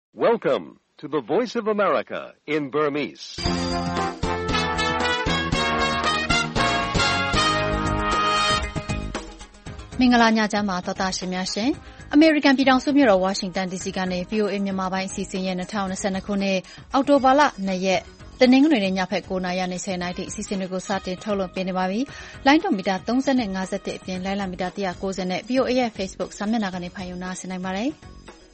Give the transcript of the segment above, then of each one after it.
Welcome to the Voice of America in Burmese. ။မင်္ဂလာညချမ်းပါသောတာရှင်များရှင်။ အမေရိကန်ပြည်ထောင်စုမြို့တော်ဝါရှင်တန် DC ကနေ VOA မြန်မာပိုင်းအစီအစဉ်ရဲ့2022ခုနှစ်အောက်တိုဘာလ2ရက်တနင်္ဂနွေနေ့ညဖက်9:00နာရီနဲ့10:00နာရီထိအစီအစဉ်တွေကိုစတင်ထုတ်လွှင့်ပေးနေပါပြီ။လိုင်းတော်မီတာ30နဲ့51အပြင်လိုင်းလာမီတာ190နဲ့ VOA ရဲ့ Facebook စာမျက်နှာကနေဖန်ယူနာဆင်နိုင်ပါတယ်။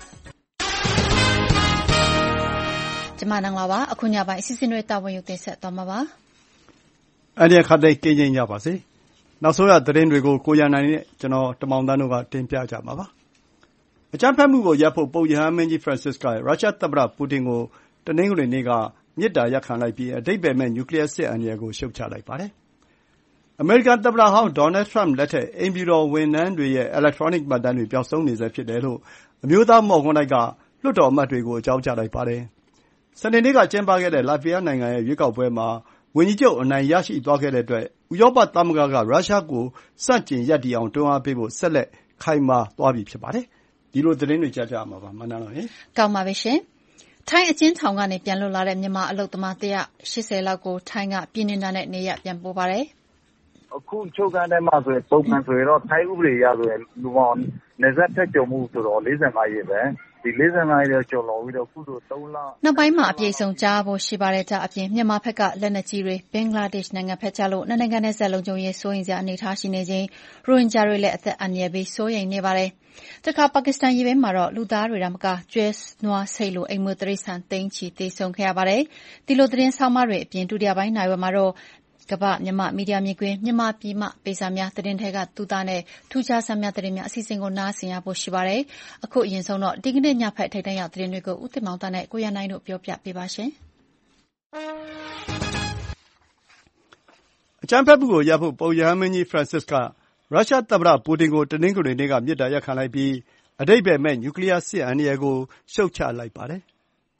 ကျမနန်းလာပါအခုညပိုင်းအစီအစဉ်တွေတာဝန်ယူတင်ဆက်သွားမှာပါ။အဲ့ဒီခါတိုင်းကြင်ကြပါစေ။နောက်ဆုံးရသတင်းတွေကိုကိုရန်နိုင်နဲ့ကျွန်တော်တမောင်တန်းတို့ကတင်ပြကြမှာပါ။အကြမ်းဖက်မှုကိုရပ်ဖို့ပုပ်ရဟန်းမင်းကြီး Francis ကရုရှားသမ္မတပူတင်ကိုတနင်္ဂနွေနေ့ကမေတ္တာရပ်ခံလိုက်ပြီးအဓိပ္ပါယ်မဲ့နျူကလ িয়ার စစ်အန္တရာယ်ကိုရှုတ်ချလိုက်ပါတယ်။အမေရိကန်သမ္မတဟောင်းဒေါ်နယ်ထရမ့်လက်ထက်အိမ်ဖြူတော်ဝန်ထမ်းတွေရဲ့ electronic မှတ်တမ်းတွေပျောက်ဆုံးနေဆဲဖြစ်တယ်လို့အမျိုးသားမော်ကွန်းတိုက်ကလွှတ်တော်အမတ်တွေကိုအကြောင်းကြားလိုက်ပါတယ်။စနေနေ့ကကျင်းပခဲ့တဲ့လတ်ဗီးယားနိုင်ငံရဲ့ရွေးကောက်ပွဲမှာဝန်ကြီးချုပ်အနိုင်ရရှိသွားခဲ့တဲ့အတွက်ဥရောပသမဂ္ဂကရုရှားကိုဆန့်ကျင်ရပ်တည်အောင်တွန်းအားပေးဖို့ဆက်လက်ခိုင်မာသွားပြီဖြစ်ပါတယ်။ဒီလိုသတင်းတွေကြားကြရမှာပါမနန်းတော်ရင်။ကောင်းပါပြီရှင်။ထိုင်းအကျဉ်းထောင်ကနေပြန်လွတ်လာတဲ့မြန်မာအလုပ်သမား180လောက်ကိုထိုင်းကပြည်နှင်တာနဲ့နေရပြန်ပို့ပါတယ်။အခုချုပ်ခန်းထဲမှာဆိုရင်ပုံမှန်ဆိုရင်တော့ထိုင်းဥပဒေအရဆိုရင်လူပေါင်းနေဆက်ထက်ကြုံမှုဆိုတော့45ရက်ပဲ။ဒီ45ရက်ကျော်လွန်ပြီးတော့ခုဆို3လနောက်ပိုင်းမှာအပြည့်စုံကြားဖို့ရှိပါတယ်။ဒါအပြင်မြန်မာဘက်ကလက်နက်ကြီးတွေဘင်္ဂလားဒေ့ရှ်နိုင်ငံဖက်ကြလို့နိုင်ငံနဲ့ဆက်လုံခြုံရေးစိုးရိမ်စရာအနေထားရှိနေခြင်းရိုဟင်ဂျာတွေလည်းအသက်အန္တရာယ်ပြီးစိုးရိမ်နေပါတယ်။တခါပါကစ္စတန်ရေးဘဲမှာတော့လူသားတွေတမကကျွဲနွားဆိတ်လိုအိမ်မွေးတိရစ္ဆာန်သိန်းချီသေဆုံးခဲ့ရပါတယ်။ဒီလိုသတင်းဆောင်းပါးတွေအပြင်ဒုတိယပိုင်းနိုင်ဝက်မှာတော့ကမ္ဘာမြန်မာမီဒီယာမြေကွင်းမြန်မာပြည်မှပေးစာများသတင်းထဲကသူသားနဲ့ထူးခြားဆန်းများသတင်းများအစီအစဉ်ကိုနားဆင်ရဖို့ရှိပါတယ်။အခုအရင်ဆုံးတော့ဒီကနေ့ညဖက်ထိပ်တန်းရောက်သတင်းတွေကိုဦးတင်မောင်သားနဲ့ကိုရနိုင်တို့ပြောပြပေးပါရှင်။အကြမ်းဖက်မှုကိုရပ်ဖို့ပုပ်ရဟန်းမင်းကြီး Francis ကရုရှားသမ္မတပူတင်ကိုတနင်္ဂနွေနေ့ကမေတ္တာရပ်ခံလိုက်ပြီးအဓိပ္ပါယ်မဲ့နျူကလ িয়ার စစ်အန္တရာယ်ကိုရှုတ်ချလိုက်ပါတယ်။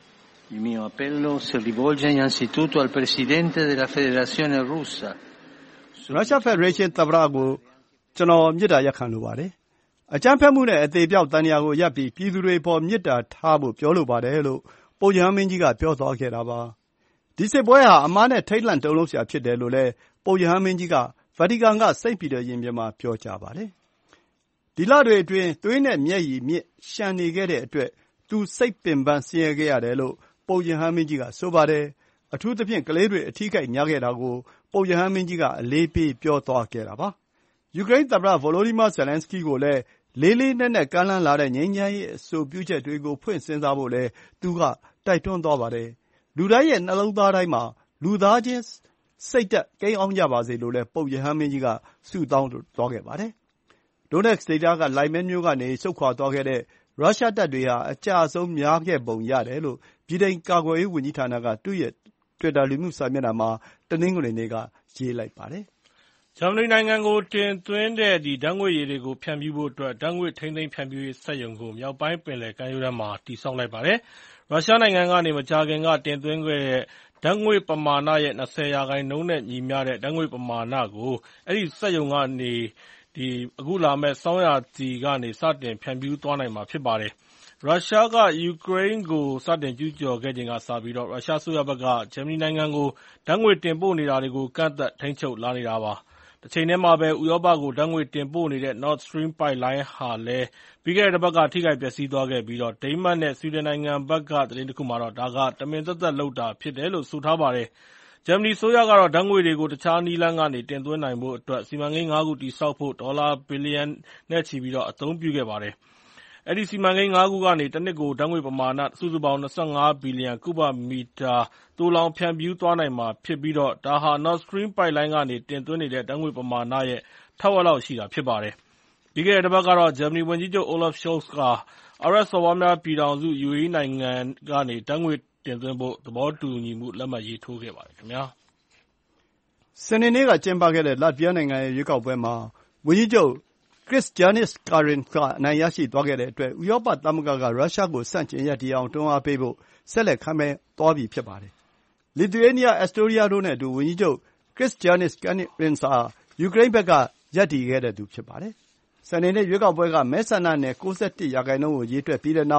Il mio appello si rivolge innanzitutto al Presidente della Federazione Russa. ရုရှားဖက်ဒရေးရှင်းသမ္မတကိုကျွန်တော်မေတ္တာရပ်ခံလိုပါတယ်။အကြမ်းဖက်မှုနဲ့အသေးပြောက်တန်ရာကိုရပ်ပြီးပြည်သူတွေပေါ်မေတ္တာထားဖို့ပြောလိုပါတယ်လို့ပုပ်ရဟန်းမင်းကြီးကပြောသွားခဲ့တာပါ။ဒီစစ်ပွဲဟာအမှားနဲ့ထိတ်လန့်တုန်လှုပ်စရာဖြစ်တယ်လို့လည်းပုပ်ရဟန်းမင်းကြီးကဗာတီကန်ကစိန့်ပီတာရင်ပြင်မှာပြောကြားပါတယ်။ဒီလတွေအတွင်းသွေးနဲ့မျက်ရည်မြစ်ရှံနေခဲ့တဲ့အတွက်သူစိတ်ပင်ပန်းဆင်းရဲခဲ့ရတယ်လို့ပုပ်ရဟန်းမင်းကြီးကဆိုပါတယ်။အထူးသဖြင့်ကလေးတွေအထီးကိတ်များခဲ့တာကိုပုပ်ရဟန်းမင်းကြီးကအလေးပေးပြောသွားခဲ့တာပါ။ယူကရိန်းသမ္မတဗိုလိုဒီမာဇယ်လန်စကီးကိုလည်းလေးလေးနက်နက်ကမ်းလှမ်းလာတဲ့ငြိမ်းချမ်းရေးအဆိုပြုချက်တွေကိုဖွင့်စဉ်းစားဖို့လည်းသူကတိုက်တွန်းသွားပါတယ်။လူတိုင်းရဲ့နှလုံးသားတိုင်းမှာလူသားချင်းစိတ်ဓာတ်ကိန်းအောင်ကြပါစေလို့လည်းပုပ်ရဟန်းမင်းကြီးကဆုတောင်းသွားခဲ့ပါတယ်။ဒိုနက်စ်ဒေသကလိုင်မဲမြို့ကနေဆုတ်ခွာသွားခဲ့တဲ့ရုရှားတပ်တွေဟာအကျအဆုံးများခဲ့ပုံရတယ်လို့ဗြိတိန်ကာကွယ်ရေးဝန်ကြီးဌာနကသူ့ရဲ့တွစ်တာလူမှုစာမျက်နှာမှာတနင်္ဂနွေနေ့ကရေးလိုက်ပါတယ်။ဂျာမနီနိုင်ငံကိုတင်သွင်းတဲ့ဓာတ်ငွေ့ရည်တွေကိုဖြန့်ဖြူးဖို့အတွက်ဓာတ်ငွေ့ထိန်းသိမ်းဖြန့်ဖြူးရေးစက်ရုံကိုမြောက်ပိုင်းပင်လယ်ကမ်းရိုးတန်းမှာတည်ဆောက်လိုက်ပါတယ်။ရုရှားနိုင်ငံကနေမကြာခင်ကတင်သွင်းခဲ့တဲ့ဓာတ်ငွေ့ပမာဏရဲ့20%နဲ့ညီမျှတဲ့ဓာတ်ငွေ့ပမာဏကိုအဲဒီစက်ရုံကနေအခုလာမယ့်ဆောင်းရာသီကနေစတင်ဖြန့်ဖြူးသွားနိုင်မှာဖြစ်ပါတယ်။ရုရှားကယူကရိန်းကိုစတင်ကျူးကျော်ခဲ့ချိန်ကစပြီးရုရှားအစိုးရဘက်ကဂျာမနီနိုင်ငံကိုဓာတ်ငွေ့တင်ပို့နေတာတွေကိုကန့်သတ်ထိန်းချုပ်လာနေတာပါ။တချိန်တည်းမှာပဲဥရောပကိုဓာတ်ငွေ့တင်ပို့နေတဲ့ Nord Stream ပိုက်လိုင်းဟာလည်းပြီးခဲ့တဲ့တပတ်ကထိခိုက်ပျက်စီးသွားခဲ့ပြီးဒိန်းမတ်နဲ့ဆွီဒင်နိုင်ငံဘက်ကသတင်းတခုမှာတော့ဒါကတမင်သက်သက်လုပ်တာဖြစ်တယ်လို့ဆိုထားပါတယ်။ဂျာမနီအစိုးရကတော့ဓာတ်ငွေ့တွေကိုတခြားနည်းလမ်းကနေတင်သွင်းနိုင်ဖို့အတွက်စီမံကိန်း5ခုတည်ဆောက်ဖို့ဒေါ်လာဘီလီယံနဲ့ချီပြီးအသုံးပြုခဲ့ပါတယ်။အဲဒီစီမံကိန်း5ခုကနေတနှစ်ကိုဓာတ်ငွေ့ပမာဏစုစုပေါင်း25ဘီလီယံကုဗမီတာသိုလှောင်ဖြန့်ဖြူးသွားနိုင်မှာဖြစ်ပြီးဒါဟာ Nord Stream ပိုက်လိုင်းကနေတင်သွင်းနေတဲ့ဓာတ်ငွေ့ပမာဏရဲ့ထက်ဝက်လောက်ရှိတာဖြစ်ပါတယ်။ပြီးခဲ့တဲ့တပတ်ကတော့ဂျာမနီဝန်ကြီးချုပ် Olaf Scholz ကအာရပ်စော်ဘွားများပြည်ထောင်စု UAE နိုင်ငံကနေဓာတ်ငွေ့တင်သွင်းဖို့သဘောတူညီမှုလက်မှတ်ရေးထိုးခဲ့ပါတယ်ခင်ဗျာ။စနေနေ့ကကျင်းပခဲ့တဲ့လတ်ဗီးယားနိုင်ငံရဲ့ရွေးကောက်ပွဲမှာဝန်ကြီးချုပ်Kristjanis Kariņš ကအနိုင်ရရှိသွားခဲ့တဲ့အတွက်ဥရောပသမဂ္ဂကရုရှားကိုဆန့်ကျင်ရပ်တည်အောင်တွန်းအားပေးဖို့ဆက်လက်ခိုင်မာသွားပြီဖြစ်ပါတယ်။လစ်သူယေးနီးယား၊အက်စတိုးနီးယားတို့နဲ့အတူဝန်ကြီးချုပ်Kristjanis Kariņš ဟာယူကရိန်းဘက်ကရပ်တည်ခဲ့တဲ့သူဖြစ်ပါတယ်။စနေနေ့ရွေးကောက်ပွဲကမဲဆန္ဒနယ်91%ကိုရေတွက်ပြီးတဲ့နောက်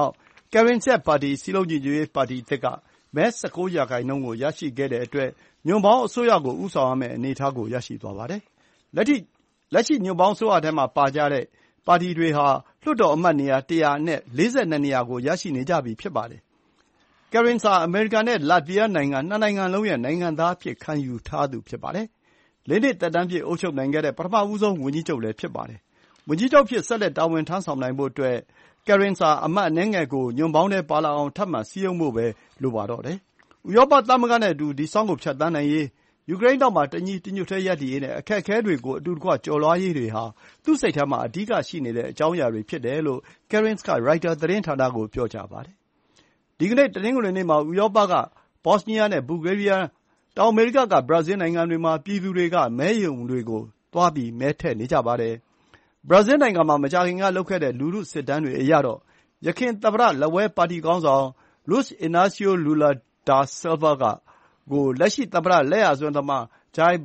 Karen ရဲ့ပါတီစည်းလုံးညီညွတ်ရေးပါတီသစ်ကမဲ19%ကိုရရှိခဲ့တဲ့အတွက်ညွန့်ပေါင်းအစိုးရကိုဦးဆောင်ရမယ့်အနေအထားကိုရရှိသွားပါတယ်။လက်ရှိညွန့်ပေါင်းအစိုးရထဲမှာပါကြတဲ့ပါတီတွေဟာလွှတ်တော်အမတ်နေရာ100အနက်42နေရာကိုရရှိနေကြပြီဖြစ်ပါတယ်။ Karen ဟာအမေရိကန်နဲ့လတ်ဗီးယားနိုင်ငံနှစ်နိုင်ငံလုံးရဲ့နိုင်ငံသားအဖြစ်ခံယူထားသူဖြစ်ပါတယ်။4 နှစ်သက်တမ်းပြည့်အုပ်ချုပ်နိုင်ခဲ့တဲ့ပထမဆုံးဝန်ကြီးချုပ်လည်းဖြစ်ပါတယ်။ဝန်ကြီးချုပ်အဖြစ်ဆက်လက်တာဝန်ထမ်းဆောင်နိုင်ဖို့အတွက်Karen ဟာအမတ်အနည်းငယ်ကိုညွန့်ပေါင်းထဲပါလာအောင်ထပ်မံစည်းရုံးဖို့ပဲလိုပါတော့တယ်။ဥရောပသမဂ္ဂနဲ့အတူဒီစောင့်ကိုဖြတ်သန်းနိုင်ရေး၊ယူကရိန်းနောက်မှာတညီတညွတ်တည်းရပ်တည်ရေးနဲ့အခက်အခဲတွေကိုအတူတကွကျော်လွှားရေးတွေဟာသူ့စိတ်ထဲမှာအဓိကရှိနေတဲ့အကြောင်းအရာတွေဖြစ်တယ်လို့ Karen က ရိုက်တာသတင်းဌာနကိုပြောကြားပါတယ်။ဒီကနေ့တနင်္ဂနွေနေ့မှာဥရောပကဘော့စနီးယားနဲ့ဘူဂေးရီးယား၊တောင်အမေရိကကဘရာဇီးနိုင်ငံတွေမှာပြည်သူတွေကမဲရုံတွေကိုသွားပြီးမဲထည့်နေကြပါတယ်။ဘရာဇီးနိုင်ငံမှာမကြာခင်ကလုပ်ခဲ့တဲ့လူထုစစ်တမ်းတွေအရတော့ယခင်သမ္မတလက်ဝဲပါတီခေါင်းဆောင် Luiz Inácio Lula da Silva ကိုလက်ရှိသမ္မတလက်ယာစွန်းသမား Jair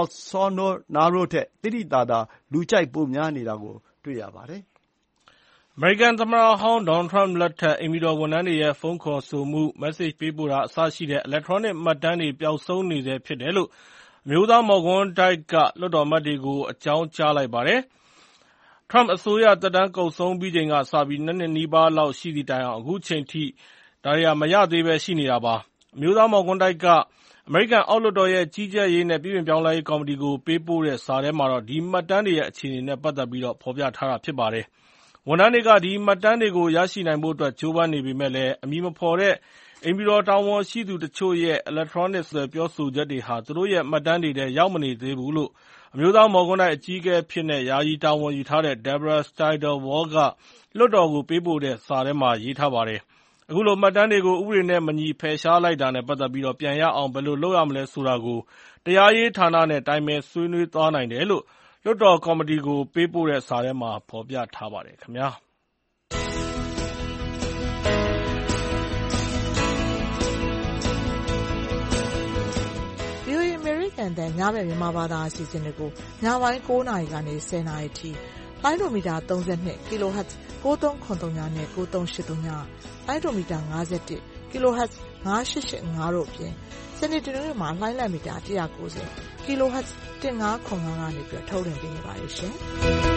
Bolsonaro ထက်သိသိသာသာလူကြိုက်ပိုများနေတာကိုတွေ့ရပါတယ်။အမေရိကန်သမ္မတဟောင်းဒေါ်နယ်ထရမ့်လက်ထက်အိမ်ဖြူတော်ဝန်ထမ်းတွေရဲ့ဖုန်းခေါ်ဆိုမှု၊မက်ဆေ့ချ်ပေးပို့တာအစရှိတဲ့အီလက်ထရောနစ်မှတ်တမ်းတွေပျောက်ဆုံးနေဆဲဖြစ်တယ်လို့အမျိုးသားမော်ကွန်းတိုက်ကလွှတ်တော်အမတ်တွေကိုအကြောင်းကြားလိုက်ပါတယ်။ထရမ့်အစိုးရသက်တမ်းကုန်ဆုံးပြီးချိန်ကစပြီး2 နှစ်နီးပါးလောက်ရှိသည့်တိုင်အောင်အခုချိန်ထိဒါတွေကမရသေးဘဲရှိနေတာပါ။အမျိုးသားမော်ကွန်းတိုက်က အမေရိကန်အောက်လွှတ်တော်ရဲ့ကြီးကြပ်ရေးနဲ့ပြုပြင်ပြောင်းလဲရေးကော်မတီကိုပေးပို့တဲ့စာထဲမှာတော့ဒီမှတ်တမ်းတွေရဲ့အခြေအနေနဲ့ပတ်သက်ပြီးဖော်ပြထားတာဖြစ်ပါတယ်။ဝန်ထမ်းတွေကဒီမှတ်တမ်းတွေကိုရရှိနိုင်ဖို့အတွက်ကြိုးပမ်းနေပေမယ့်လည်းအမည်မဖော်တဲ့အိမ်ဖြူတော်တာဝန်ရှိသူတချို့ရဲ့အီလက်ထရောနစ်ပြောဆိုချက်တွေဟာသူတို့ရဲ့မှတ်တမ်းတွေထဲရောက်မနေသေးဘူးလို့အမျိုးသားမော်ကွန်းတိုက်အကြီးအကဲအဖြစ်ယာယီတာဝန်ယူထားတဲ့ Deborah Steiderwald ကလွှတ်တော်ကိုပေးပို့တဲ့စာထဲမှာရေးထားပါတယ်။အခုလိုမှတ်တမ်းတွေကိုဥပဒေနဲ့မညီဖယ်ရှားလိုက်တာနဲ့ပတ်သက်ပြီးပြန်ရအောင်ဘယ်လိုလုပ်ရမလဲဆိုတာကိုတရားရေးဌာနနဲ့တိုင်ပင်ဆွေးနွေးသွားနိုင်တယ်လို့လွှတ်တော်ကော်မတီကိုပေးပို့တဲ့စာထဲမှာဖော်ပြထားပါတယ်ခင်ဗျာ။ VOA အမေရိကန်တန်ညဘက်မြန်မာဘာသာအစီအစဉ်တွေကိုညပိုင်း9နာရီကနေ10နာရီထိလိုင်းဒိုမီတာ32 kHz 9393နဲ့9383လိုင်းဒိုမီတာ51 kHz 9885တို့အပြင်စနေတနင်္ဂနွေမှာလိုင်းလတ်မီတာ190 kHz 1505ကနေပြီးထုတ်လွှင့်ပေးနေပါတယ်ရှင်။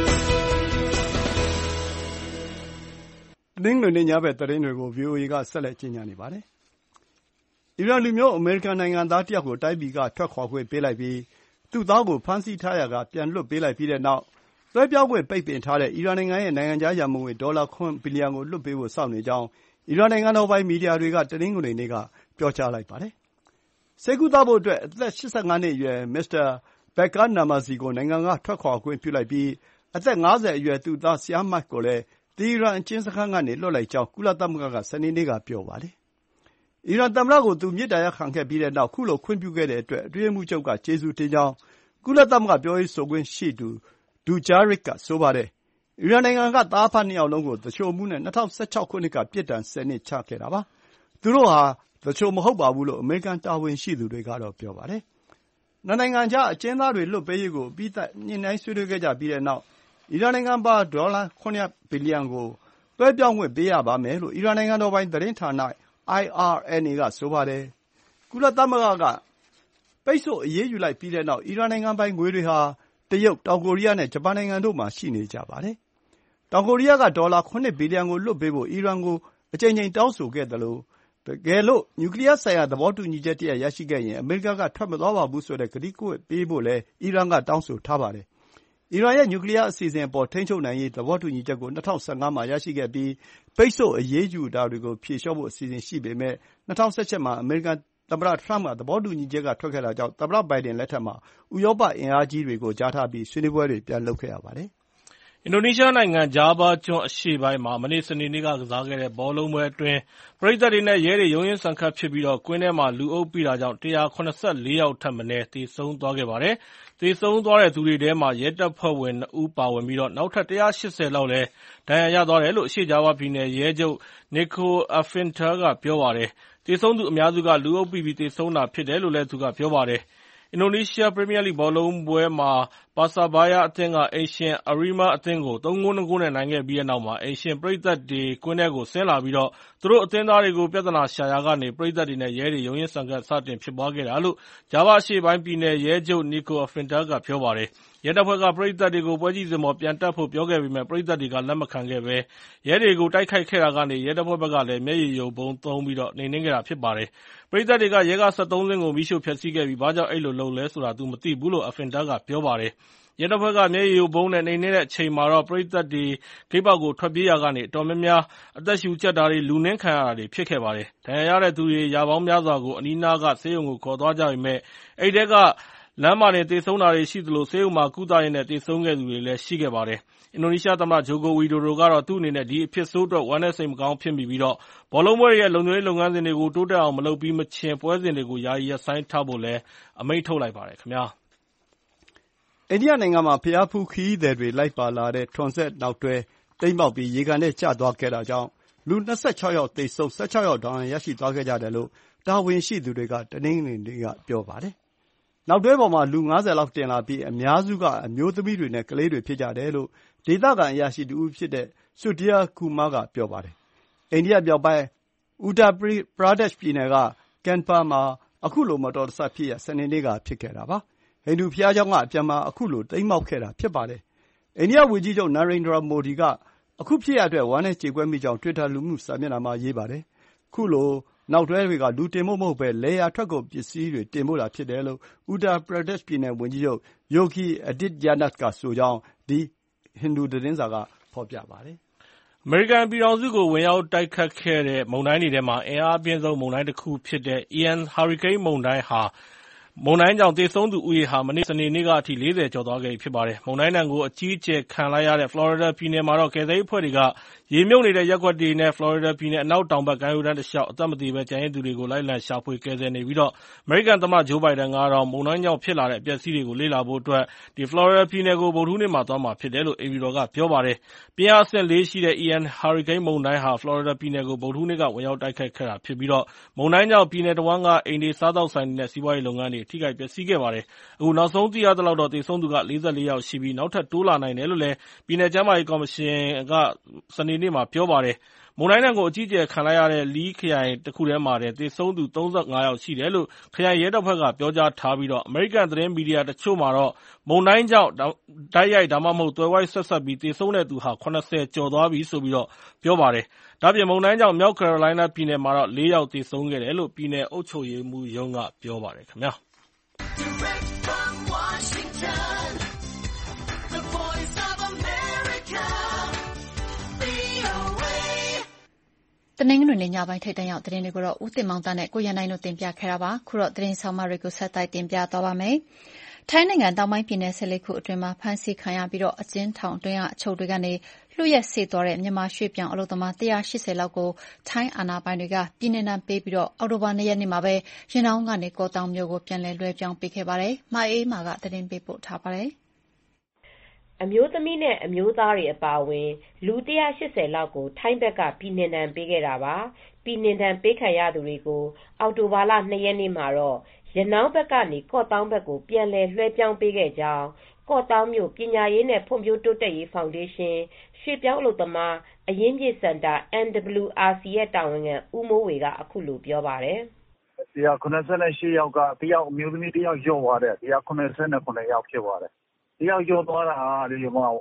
တနင်္ဂနွေနေ့ညဘက်သတင်းတွေကို VOA ကဆက်လက်ကြီးညာနေပါတယ်။အီရန်လူမျိုးအမေရိကန်နိုင်ငံသားတယောက်ကိုတိုင်းပြည်ကထွက်ခွာခွင့်ပေးလိုက်ပြီးသူ့သားကိုဖမ်းဆီးထားရာကပြန်လွှတ်ပေးလိုက်ပြီးတဲ့နောက်လွှဲပြောင်းခွင့်ပိတ်ပင်ထားတဲ့အီရန်နိုင်ငံရဲ့နိုင်ငံခြားရန်ပုံငွေဒေါ်လာ9ဘီလီယံကိုလွှတ်ပေးဖို့စောင့်နေကြောင်းအီရန်နိုင်ငံတော်ပိုင်မီဒီယာတွေကတနင်္ဂနွေနေ့ကပြောကြားလိုက်ပါတယ်။ဆေးကုသဖို့အတွက်အသက်85နှစ်အရွယ်မစ္စတာဘက်ကာနာမာဇီကိုနိုင်ငံကထွက်ခွာခွင့်ပြုလိုက်ပြီးအသက်50အရွယ်သူ့သားSiamakကိုလည်းတီဟီရန်အကျဉ်းစခန်းကနေလွှတ်လိုက်ကြောင်းကုလသမဂ္ဂကစနေနေ့ကပြောပါတယ်။အီရန်သမ္မတကိုသူမေတ္တာရပ်ခံခဲ့ပြီးတဲ့နောက်ခုလိုခွင့်ပြုခဲ့တဲ့အတွက်အတွင်းရေးမှူးချုပ်ကကျေးဇူးတင်ကြောင်းကုလသမဂ္ဂပြောရေးဆိုခွင့်ရှိသူDujarric ကဆိုပါတယ်။အီရန်နိုင်ငံကသားအဖ2ယောက်လုံးကိုသူလျှိုမှုနဲ့2016ခုနှစ်ကပြစ်ဒဏ်10နှစ်ချခဲ့တာပါ။သူတို့ဟာသူလျှိုမဟုတ်ပါဘူးလို့အမေရိကန်တာဝန်ရှိသူတွေကတော့ပြောပါတယ်။နှစ်နိုင်ငံကြားအကျဉ်းသားတွေလွှတ်ပေးရေးကိုအပြီးသတ်ညှိနှိုင်းဆွေးနွေးခဲ့ကြပြီးတဲ့နောက်အီရန်နိုင်ငံပါဒေါ်လာ9ဘီလီယံကိုလွှဲပြောင်းခွင့်ပေးရပါမယ်လို့အီရန်နိုင်ငံတော်ပိုင်သတင်းဌာန IRNA ကဆိုပါတယ်။ကုလသမဂ္ဂကပိတ်ဆို့အရေးယူလိုက်ပြီးတဲ့နောက်အီရန်နိုင်ငံပိုင်ငွေတွေဟာတရုတ်၊တောင်ကိုရီးယားနဲ့ဂျပန်နိုင်ငံတို့မှာရှိနေကြပါတယ်။တောင်ကိုရီးယားကဒေါ်လာ9ဘီလီယံကိုလွှတ်ပေးဖို့အီရန်ကိုအကြိမ်ကြိမ်တောင်းဆိုခဲ့သလိုတကယ်လို့နျူကလီးယားဆိုင်ရာသဘောတူညီချက်တရပ်ရရှိခဲ့ရင်အမေရိကန်ကထွက်မသွားပါဘူးဆိုတဲ့ကတိကဝတ်ပေးဖို့လည်းအီရန်ကတောင်းဆိုထားပါတယ်။အီရန်ရဲ့နျူကလီးယားအစီအစဉ်အပေါ်ထိန်းချုပ်နိုင်ရေးသဘောတူညီချက်ကို2015မှာရရှိခဲ့ပြီးပိတ်ဆို့အရေးယူတာတွေကိုဖြေလျှော့ဖို့အစီအစဉ်ရှိပေမယ့်2017မှာအမေရိကန်သမ္မတထရမ့်ကသဘောတူညီချက်ကထွက်ခဲ့တာကြောင့်သမ္မတဘိုင်ဒန်လက်ထက်မှာဥရောပအင်အားကြီးတွေကိုကြားထားပြီးဆွေးနွေးပွဲတွေပြန်လုပ်ခဲ့ရပါတယ်။အင်ဒိုနီးရှားနိုင်ငံဂျာဗားကျွန်းအရှေ့ပိုင်းမှာမနေ့စနေနေ့ကစားခဲ့တဲ့ဘောလုံးပွဲအတွင်းပရိသတ်တွေနဲ့ရဲတွေရုန်းရင်းဆန်ခတ်ဖြစ်ပြီးကွင်းထဲမှာလူအုပ်ပိတာကြောင့်174ယောက်ထက်မနည်းသေဆုံးသွားခဲ့ပါတယ်။သေဆုံးသွားတဲ့သူတွေထဲမှာရဲတပ်ဖွဲ့ဝင်2ဦးပါဝင်ပြီးနောက်ထပ်180လောက်လည်းဒဏ်ရာရသွားတယ်လို့အရှေ့ဂျာဗားပြည်နယ်ရဲချုပ် Nico Afinta ကပြောပါတယ်။သေဆုံးသူအများစုကလူအုပ်ပိပြီးသေဆုံးတာဖြစ်တယ်လို့လည်းသူကပြောပါတယ်။အင်ဒိုနီးရှားပရီးမီးယားလိဘောလုံးပွဲမှာပါဆာဘာယာအသင်းကအိမ်ရှင်အရီမာအသင်းကို 3-2 နဲ့နိုင်ခဲ့ပြီးတဲ့နောက်မှာအိမ်ရှင်ပရိသတ်တွေကွင်းထဲကိုဆင်းလာပြီးသူတို့အသင်းသားတွေကိုပြဿနာရှာရာကနေပရိသတ်တွေနဲ့ရဲတွေရုန်းရင်းဆန်ခတ်စတင်ဖြစ်ပွားခဲ့တာလို့ဂျာဗာအရှေ့ပိုင်းပြည်နယ်ရဲချုပ်နီကိုအဖင်တာကပြောပါတယ်။ရဲတပ်ဖွဲ့ကပရိသတ်တွေကိုပွဲကြည့်စင်ပေါ်ပြန်တက်ဖို့ပြောခဲ့ပေမဲ့ပရိသတ်တွေကလက်မခံခဲ့ဘဲရဲတွေကိုတိုက်ခိုက်ခဲ့တာကနေရဲတပ်ဖွဲ့ဘက်ကလည်းမျက်ရည်ယိုဗုံးသုံးပြီးနှိမ်နင်းခဲ့တာဖြစ်ပါတယ်။ပရိသတ်တွေကရဲကား 73 စင်းကိုမီးရှို့ဖျက်ဆီးခဲ့ပြီးဘာကြောင့်အဲ့လိုလုပ်လဲဆိုတာသူမသိဘူးလို့အဖင်တာကပြောပါတယ်။ရဲတပ်ဖွဲ့ကမျက်ရည်ယိုဗုံးနဲ့နှိမ်နင်းတဲ့အချိန်မှာပရိသတ်တွေဂိတ်ပေါက်ကိုထွက်ပြေးရာကနေအတော်များများအသက်ရှူကျပ်တာတွေလူနင်းခံရတာတွေဖြစ်ခဲ့ပါတယ်။ဒဏ်ရာရတဲ့သူတွေရာပေါင်းများစွာကိုအနီးနားကဆေးရုံကိုခေါ်သွားကြပေမဲ့အဲ့ထဲကလမ်းမှာတင်သေဆုံးတာတွေရှိသလိုဆေးရုံမှာကုသရေးနဲ့သေဆုံးခဲ့သူတွေလည်းရှိခဲ့ပါတယ်။အင်ဒိုနီးရှားသမ္မတဂျိုကိုဝီဒိုဒိုကတော့သူ့အနေနဲ့ဒီအဖြစ်ဆိုးအတွက်ဝမ်းနည်းစိတ်မကောင်းဖြစ်မိပြီးဘောလုံးပွဲရဲ့လုံခြုံရေးလုပ်ငန်းစဉ်တွေကိုတိုးတက်အောင်မလုပ်ပြီးမချင်းပွဲစဉ်တွေကိုယာယီရပ်ဆိုင်းထားဖို့လည်းအမိန့်ထုတ်လိုက်ပါတယ်ခင်ဗျာ။အိန္ဒိယနိုင်ငံမှာဘုရားဖူးခရီးသည်တွေလိုက်ပါလာတဲ့ထွန်စက်နောက်တွဲတိမ်းမှောက်ပြီးရေကန်ထဲကျသွားခဲ့တာကြောင့်လူ 26 ယောက်သေဆုံး16 ယောက်ဒဏ်ရာရရှိသွားခဲ့ကြတယ်လို့တာဝန်ရှိသူတွေကတနင်္ဂနွေနေ့ကပြောပါတယ်။နောက်တွဲပေါ်မှာလူ 50 လောက်တင်လာပြီးအများစုကအမျိုးသမီးတွေနဲ့ကလေးတွေဖြစ်ကြတယ်လို့ဒေသခံအရာရှိတဦးဖြစ်တဲ့ဆုဒီယာကူမာကပြောပါတယ်။အိန္ဒိယမြောက်ပိုင်းဥတာပရာဒက်ရှ်ပြည်နယ်ကကန်ပါမှာအခုလိုမတော်တဆဖြစ်ရပ်စနေနေ့ကဖြစ်ခဲ့တာပါ။ဟိန္ဒူဘုရားကျောင်းကအပြန်မှာအခုလိုတိမ်းမှောက်ခဲ့တာဖြစ်ပါတယ်။အိန္ဒိယဝန်ကြီးချုပ်နာရိန်ဒရာမိုဒီကအခုဖြစ်ရပ်အတွက်ဝမ်းနည်းကြေကွဲမိကြောင်းတွစ်တာလူမှုစာမျက်နှာမှာရေးပါတယ်။ခုလိုနောက်တွဲတွေကလူတင်ဖို့မဟုတ်ဘဲလယ်ယာထွက်ကုန်ပစ္စည်းတွေတင်ဖို့တာဖြစ်တယ်လို့ဥတာပရာဒက်ရှ်ပြည်နယ်ဝန်ကြီးချုပ်ယိုဂီအာဒစ်ယာနတ်ကဆိုကြောင်းဒီဟိန္ဒူသတင်းစာကဖော်ပြပါတယ်။အမေရိကန်ပြည်ထောင်စုကိုဝင်ရောက်တိုက်ခတ်ခဲ့တဲ့မုန်တိုင်းတွေထဲမှာအင်အားအပြင်းဆုံးမုန်တိုင်းတစ်ခုဖြစ်တဲ့ Ian ဟာရီကိန်းမုန်တိုင်းကြောင့်သေဆုံးသူဦးရေဟာမနေ့စနေနေ့ကအထိ40ကျော်သွားခဲ့ပြီဖြစ်ပါတယ်။မုန်တိုင်းဒဏ်ကိုအကြီးအကျယ်ခံလိုက်ရတဲ့ဖလော်ရီဒါပြည်နယ်မှာကယ်ဆယ်ရေးအဖွဲ့တွေကရေမြုပ်နေတဲ့ရပ်ကွက်တွေနဲ့ဖလော်ရီဒါပြည်နယ်အနောက်တောင်ဘက်ကမ်းရိုးတန်းတလျှောက်အသက်မသေဘဲကျန်ရစ်သူတွေကိုလိုက်လံရှာဖွေကယ်ဆယ်နေပြီးအမေရိကန်သမ္မတဂျိုးဘိုင်ဒန်ကတော့မုန်တိုင်းကြောင့်ဖြစ်လာတဲ့အပျက်အစီးတွေကိုလေ့လာဖို့အတွက်ဖလော်ရီဒါပြည်နယ်ကိုဗုဒ္ဓဟူးနေ့မှာသွားမှာဖြစ်တယ်လို့အိမ်ဖြူတော်ကပြောပါတယ်။ပြင်းအားအဆင့် 4 ရှိတဲ့ Ian ဟာရီကိန်းမုန်တိုင်းဟာဖလော်ရီဒါပြည်နယ်ကိုဗုဒ္ဓဟူးနေ့ကဝင်ရောက်တိုက်ခတ်ခဲ့တာဖြစ်ပြီးမုန်တိုင်းကြောင့်ပြည်နယ်တဝန်းကအိမ်တွေစားသောက်ဆိုင်တွေနဲ့စီးပွားရေးလုပ်ငန်းတွေထိခိုက်ပျက်စီးခဲ့ပါတယ်။အခုနောက်ဆုံးသိရသလောက်သေဆုံးသူက44 ယောက်ရှိပြီးနောက်ထပ်တိုးလာနိုင်တယ်လို့လည်းပြည်နယ်ကျန်းမာရေးကော်မရှင်ကစနေနေ့မှာပြောပါတယ်။မုန်တိုင်းဒဏ်ကိုအကြီးအကျယ်ခံလိုက်ရတဲ့လီးခရိုင်တစ်ခုထဲမှာသေဆုံးသူ35 ယောက်ရှိတယ်လို့ခရိုင်ရဲတပ်ဖွဲ့ကပြောကြားထားပြီးအမေရိကန်သတင်းမီဒီယာတချို့မှာမုန်တိုင်းကြောင့်တိုက်ရိုက်ဒါမှမဟုတ်သွယ်ဝိုက်ဆက်စပ်ပြီးသေဆုံးတဲ့သူဟာ70ကျော်သွားပြီဆိုပြီးပြောပါတယ်။ဒါ့အပြင်မုန်တိုင်းကြောင့်မြောက်ကယ်ရိုလိုင်းနားပြည်နယ်မှာ4 ယောက်သေဆုံးခဲ့တယ်လို့ပြည်နယ်အုပ်ချုပ်ရေးမှူးရုံးကပြောပါတယ်ခင်ဗျာ။ Direct from Washington, the voice of America, VOA. တနင်္ဂနွေနေ့ညပိုင်းထိပ်တန်းရောက်သတင်းတွေကိုဦးတင်မောင်သားနဲ့ကိုရန်နိုင်တို့တင်ပြခဲ့တာပါ။ခုတော့သတင်းဆောင်မတွေကိုဆက်တိုက်တင်ပြသွားပါမယ်။ထိုင်းနိုင်ငံတောင်ပိုင်းပြည်နယ်14ခုအတွင်းမှာဖမ်းဆီးခံရပြီးအကျဉ်းထောင်အတွင်းကအချုပ်တွေကနေလွှတ်ရက်စေ့သွားတဲ့မြန်မာရွှေ့ပြောင်းအလုပ်သမား180လောက်ကိုထိုင်းအာဏာပိုင်တွေကပြည်နှင်ဒဏ်ပေးပြီးအောက်တိုဘာ2ရက်နေ့မှာပဲရနောင်းကနေကော့သောင်းမြို့ကိုပြန်လည်လွှဲပြောင်းပေးခဲ့ပါတယ်။မအေးမာကသတင်းပေးပို့ထားပါတယ်။အမျိုးသမီးနဲ့အမျိုးသားတွေအပါအဝင်လူ180လောက်ကိုထိုင်းဘက်ကပြည်နှင်ဒဏ်ပေးခဲ့တာပါ။ပြည်နှင်ဒဏ်ပေးခံရသူတွေကိုအောက်တိုဘာလ2ရက်နေ့မှာရနောင်းဘက်ကနေကော့သောင်းဘက်ကိုပြန်လည်လွှဲပြောင်းပေးခဲ့ကြောင်းကော့သောင်းမြို့ပညာရေးနဲ့ဖွံ့ဖြိုးတိုးတက်ရေးဖောင်ဒေးရှင်းရွှေ့ပြောင်းအလုပ်သမားအရင်းမြစ်စင်တာ NWRC ရဲ့တာဝန်ခံဦးမိုးဝေကအခုလိုပြောပါတယ်။188ယောက်ကတယောက်အမျိုးသမီးတယောက်လျော့သွားတယ်189ယောက်ဖြစ်သွားတယ်။တယောက်လျော့သွားတာဒီ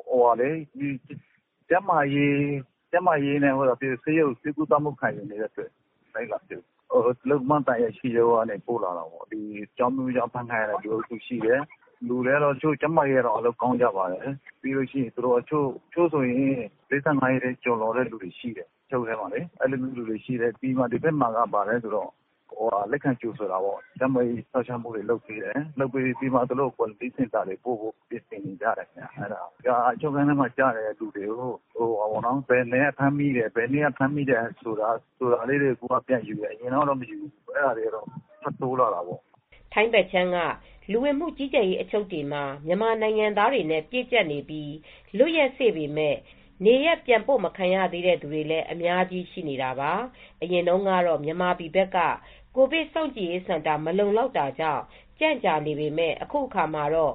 ကျန်းမာရေးနဲ့ဆေးရုံဆေးကုသမှုခံယူနေတဲ့အတွက်လိုက်လာတယ်။လုံမန်တိုင်ရရှိရောကနေပို့လာတာပေါ့ဒီကျောင်းမျိုးကျောင်းဖန်ခိုင်းရတဲ့လူရှိတယ်လူတွေတော့ချို့ကျမကြီးတော့အလုပ်ကောင်းကြပါတယ်ပြီးလို့ရှိရင်သူတို့အချို့ဆိုရင်55ရက်ကျော်လော်တဲ့လူတွေရှိတယ်ချုပ်ထဲမှာလေအဲ့လိုမျိုးလူတွေရှိတယ်ပြီးမှဒီဘက်မှာကပါတယ်ဆိုတော့လက်ခံကြိုဆိုတာပေါ့ကျမကြီးဆောက်ချမှုတွေလုပ်ပေးတယ်လုပ်ပေးပြီးမှသူတို့ quality center တွေပို့ဖို့ပြင်ဆင်နေကြတယ်ခင်ဗျအဲ့ဒါအချုပ်ခန်းထဲမှာကြားတဲ့လူတွေကိုဘယ်နဲ့ဖမ်းမိတယ်ဘယ်နေ့ကဖမ်းမိတယ်ဆိုတာလေးတွေကပြန်ယူတယ်အရင်တော့မယူဘူးအဲ့ဒါတွေတော့ဖတ်တိုးလာတာပေါ့ထိုင်းဘက်ချမ်းကလူဝင်မှုကြီးကြပ်ရေးအချုပ်တွေမှာမြန်မာနိုင်ငံသားတွေနဲ့ပြည့်ကျက်နေပြီးလွတ်ရက်စေ့ပေမဲ့နေရက်ပြန်ပို့မခံရသေးတဲ့သူတွေလည်းအများကြီးရှိနေတာပါအရင်တုန်းကတော့မြန်မာပြည်ဘက်ကကိုဗစ်စောင့်ကြည့်ရေးစင်တာမလုံလောက်တာကြောင့်ကြန့်ကြာနေပေမဲ့အခုအခါမှာတော့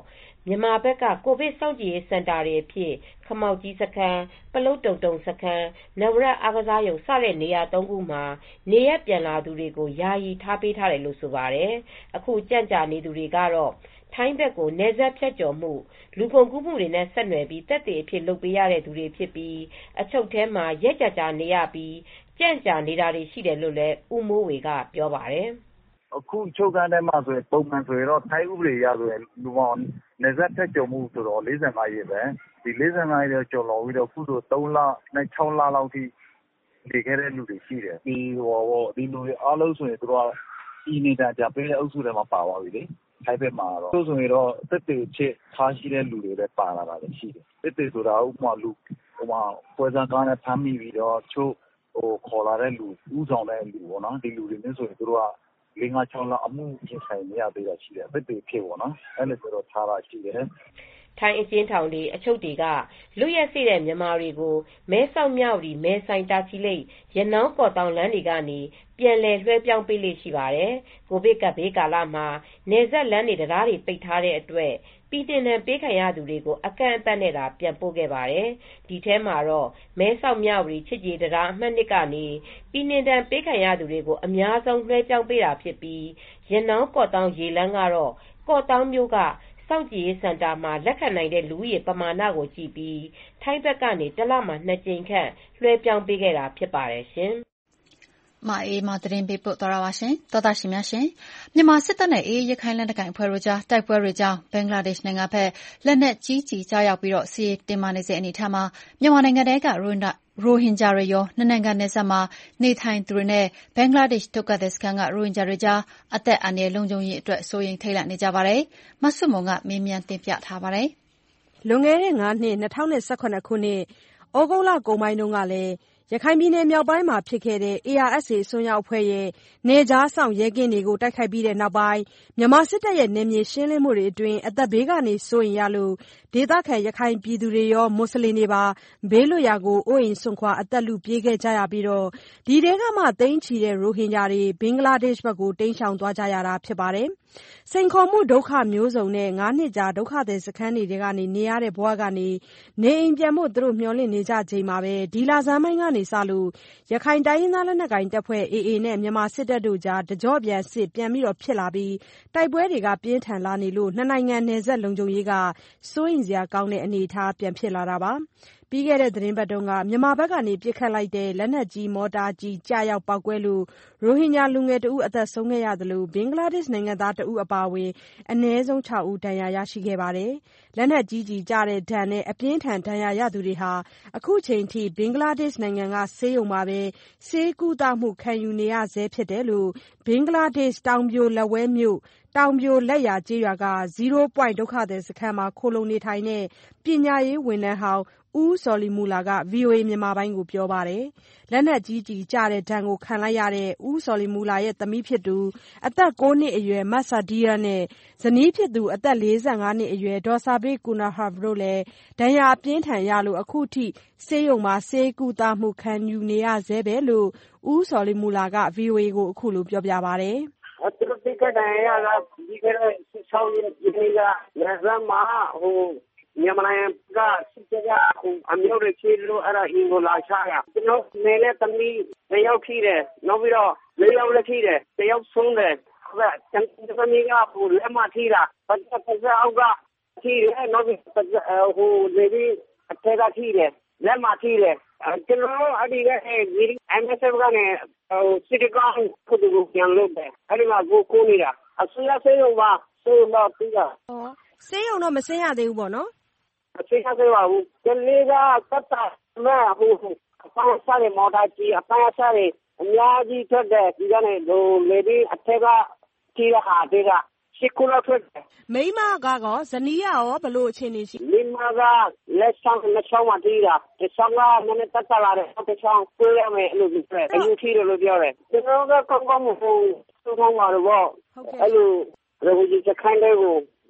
မြန်မာဘက်ကကိုဗစ်စောင့်ကြည့်ရေးစင်တာတွေအဖြစ်ခမောက်ကြီးစခန်း၊ပလုတ်တုံစခန်း၊နဝရအားကစားရုံစတဲ့နေရာ 3 ခုမှာနေရပ်ပြန်လာသူတွေကိုယာယီထားပေးထားတယ်လို့ဆိုပါတယ်။အခုကြန့်ကြာနေသူတွေကတော့ထိုင်းဘက်ကိုနယ်စပ်ဖြတ်ကျော်မှုလူကုန်ကူးမှုတွေနဲ့ဆက်နွယ်ပြီးသက်သေအဖြစ်လုပ်ပေးရတဲ့သူတွေဖြစ်ပြီးအချုပ်ထဲမှာရက်ကြာနေရပြီးကြန့်ကြာနေတာတွေရှိတယ်လို့လည်းဦးမိုးဝေကပြောပါတယ်။အခုချုပ်ခန်းထဲမှာဆိုရင်ပုံမှန်ဆိုရင်တော့ထိုင်းဥပဒေအရဆိုရင်လူပေါင်းနယ်စပ်ဖြတ်ကျော်မှုဆိုတော့45 ရက်ပဲ။ဒီ45 ရက်ကျော်လာပြီးတော့အခုဆို3 လနဲ့ 6 လလောက်ထိနေခဲ့တဲ့လူတွေရှိတယ်။ဒီလူတွေအားလုံးဆိုရင်သူတို့ကပြည်နေတာကြပေးတဲ့အုပ်စုထဲမှာပါသွားပြီလေ။ထိုင်းဘက်မှာတော့ဆိုရင်တော့သက်သေအဖြစ်ထားရှိတဲ့လူတွေလည်းပါလာတာလည်းရှိတယ်။သက်သေဆိုတာဥပမာပွဲစားကားနဲ့ဖမ်းမိပြီးတော့ချုပ်ခေါ်လာတဲ့လူဦးဆောင်တဲ့လူပေါ့နော်ဒီလူတွေမျိုးဆိုရင်သူတို့က5-6 လအမှုရင်ဆိုင်နေရသေးတာရှိတယ်သက်သေဖြစ်ပေါ့နော်အဲ့လိုဆိုတော့ထားတာရှိတယ်ထိုင်းအကျဉ်းထောင်တွေအချုပ်တွေကလွတ်ရက်စေ့တဲ့မြန်မာတွေကိုမဲဆောက်မြဝတီမဲဆိုင်တာချီလိတ်ရနောင်းကော်တောင်လမ်းတွေကနေပြန်လည်လွှဲပြောင်းပေးလေ့ရှိပါတယ်။ကိုဗစ်ကပ်ဘေးကာလမှာနယ်စပ်လမ်းတွေတရားတွေပိတ်ထားတဲ့အတွက်ပြည်တင်နှံပေးခံရသူတွေကိုအကန့်အသတ်နဲ့သာပြန်ပို့ခဲ့ပါတယ်။ဒီထဲမှာတော့မဲဆောက်မြဝတီချစ်ကြည်တရားအမှတ် 2ကနေပြည်တင်နှံပေးခံရသူတွေကိုအများဆုံးလွှဲပြောင်းပေးတာဖြစ်ပြီးရနောင်းကော်တောင်ရေလမ်းကတော့ကော်တောင်မြို့ကစောင့်ကြည့်ရေးစင်တာမှာလက်ခံနိုင်တဲ့လူဦးရေပမာဏကိုကြည့်ပြီးထိုင်းဘက်ကနေတစ်လမှာ2 ကြိမ်ခန့်လွှဲပြောင်းပေးခဲ့တာဖြစ်ပါတယ်ရှင်။မအေးမသတင်းပေးပို့သွားပါရှင်။သောတာရှင်များရှင်မြန်မာစစ်တပ်နဲ့အေးရခိုင်လက်နက်ကိုင်အဖွဲ့တို့ကြားတိုက်ပွဲတွေကြောင့်ဘင်္ဂလားဒေ့ရှ်နိုင်ငံဘက်လက်နက်ကြီးကြီးကြားရောက်ပြီးစစ်ရေးတင်းမာနေစေအနေထားမှာမြန်မာနိုင်ငံထဲကရိုဟင်ဂျာတွေရောနှစ်နိုင်ငံနယ်စပ်မှာနေထိုင်သူတွေနဲ့ဘင်္ဂလားဒေ့ရှ်ဒုက္ခသည်စခန်းကရိုဟင်ဂျာတွေကြားအသက်အန္တရာယ်လုံခြုံရေးအတွက်စိုးရိမ်ထိတ်လန့်နေကြပါတယ်။မဆုမွန်ကမေးမြန်းတင်ပြထားပါတယ်။လွန်ခဲ့တဲ့5 နှစ်2017ခုနှစ်ဩဂုတ်လကုန်ပိုင်းတုန်းကလည်းရခိုင်ပြည်နယ်မြောက်ပိုင်းမှာဖြစ်ခဲ့တဲ့ ARSA အစွန်းရောက်အဖွဲ့ရဲ့နယ်ခြားစောင့်ရဲကင်းတွေကိုတိုက်ခိုက်ပြီးတဲ့နောက်ပိုင်းမြန်မာစစ်တပ်ရဲ့နယ်မြေရှင်းလင်းမှုတွေအတွင်းအသက်ဘေးကနေစိုးရိမ်ရလို့ဒေသခံရခိုင်ပြည်သူတွေရောမွတ်စလင်တွေပါဘေးလွတ်ရာကိုအိုးအိမ်စွန့်ခွာအသက်လုပြေးခဲ့ကြရပြီးဒီထဲကမှသိန်းချီတဲ့ရိုဟင်ဂျာတွေဘင်္ဂလားဒေ့ရှ်ဘက်ကိုတိမ်းရှောင်သွားကြရတာဖြစ်ပါတယ်။စိန်ခေါ်မှုဒုက္ခမျိုးစုံနဲ့5 နှစ်ကြာဒုက္ခသည်စခန်းတွေကနေနေရတဲ့ဘဝကနေနေအိမ်ပြန်ဖို့သူတို့မျှော်လင့်နေကြချိန်မှာပဲဒီလဆန်းပိုင်းကနေစလို့ရခိုင်တိုင်းရင်းသားလက်နက်ကိုင်တပ်ဖွဲ့ AA နဲ့မြန်မာစစ်တပ်တို့ကြားတကြော့ပြန်စစ်ပြန်ဖြစ်လာပြီးတိုက်ပွဲတွေကပြင်းထန်လာနေလို့နှစ်နိုင်ငံနယ်စပ်လုံခြုံရေးကစိုးရိမ်စရာကောင်းတဲ့အနေအထားပြန်ဖြစ်လာတာပါ။ပြီးခဲ့တဲ့သတင်းပတ်တုန်းကမြန်မာဘက်ကနေပစ်ခတ်လိုက်တဲ့လက်နက်ကြီးမော်တာကြီးကျရောက်ပေါက်ကွဲလို့ရိုဟင်ဂျာလူငယ်တဦးအသက်ဆုံးခဲ့ရသလိုဘင်္ဂလားဒေ့ရှ်နိုင်ငံသားတဦးအပါအဝင်အနည်းဆုံး6 ဦးဒဏ်ရာရရှိခဲ့ပါတယ်။လက်နက်ကြီးကျတဲ့ဒဏ်နဲ့အပြင်းထန်ဒဏ်ရာရသူတွေဟာအခုချိန်ထိဘင်္ဂလားဒေ့ရှ်နိုင်ငံကဆေးရုံမှာပဲဆေးကုသမှုခံယူနေရဆဲဖြစ်တယ်လို့ဘင်္ဂလားဒေ့ရှ်တောင်ပြိုလက်ဝဲမြို့တောင်ပြိုလက်ရာကျေးရွာက0 point ဒုက္ခသည်စခန်းမှာခိုလုံနေထိုင်တဲ့ပညာရေးဝန်ထမ်းဟောင်းဦးစော်လီမူလာက VOA မြန်မာပိုင်းကိုပြောပါတယ်။လက်နက်ကြီးကျတဲ့ဒဏ်ကိုခံလိုက်ရတဲ့ဦးစော်လီမူလာရဲ့သမီးဖြစ်သူအသက်9 နှစ်အရွယ်မဆာဒီယာနဲ့ဇနီးဖြစ်သူအသက်45 နှစ်အရွယ်ဒေါ်စာဘေးကူနာဟာတို့လည်းဒဏ်ရာအပြင်းထန်ရလို့အခုထိဆေးရုံမှာဆေးကုသမှုခံယူနေရဆဲပဲလို့ဦးစော်လီမူလာက VOA ကိုအခုလိုပြောပြပါတယ်။သူတို့တိတ်တဲ့ဒဏ်ရာကဒီကနေ့6 ရက်ဒီနေ့ကလက်စမှာမြန်မာနိုင်ငံကစစ်တပ်ကအမျိုးတွေချေလို့အဲ့ဒါအင်ကိုလာချရကျွန်တော်နေတဲ့သမီးတယောက်ထိတယ်နောက်ပြီးတော့၄ ယောက်လည်းထိတယ်တယောက်ဆုံးတယ်အဲ့ကျွန်တော်သမီးကလက်မထိတာပတ်အောက်ကထိတယ်နောက်ပြီးလေဒီအထက်ကထိတယ်လက်မထိတယ်ကျွန်တော်အဲ့ဒီကMSF ကနေစစ်တကောင်းခုတူပြန်လုပ်တယ်အဲ့ဒီမှာကိုနေတာအစိုးရဆေးရုံမှာပြီးတာဆေးရုံတော့မဆင်းရသေးဘူးပေါ့နော်အချိန်ခါသေးပါဘူး။ဒီနေ့ကပတ်တာမဲ့အပန်းစားတဲ့မော်တာကြီးအပန်းစားတဲ့အများကြီးထွက်တယ်ဒီကနေလေဒီအထက်ကကြီးရဟာတွေကရှစ်ခုလောက်ထွက်တယ်။မိမကတော့ဇနီးရောဘလို့အခြေအနေရှိမိမကလက်ဆောင်နှစ်ချောင်းမှတီးတာတစ်ချောင်းကနည်းနည်းတက်လာတယ်တစ်ချောင်းကိုရမယ်အဲ့လိုပြောတယ်အယူထီလို့ပြောတယ်ကျွန်တော်ကကောင်းကောင်းမဟုတ်သူ့ကောင်းပါတော့အဲ့လိုရဝကြီးစခန်းလေးကို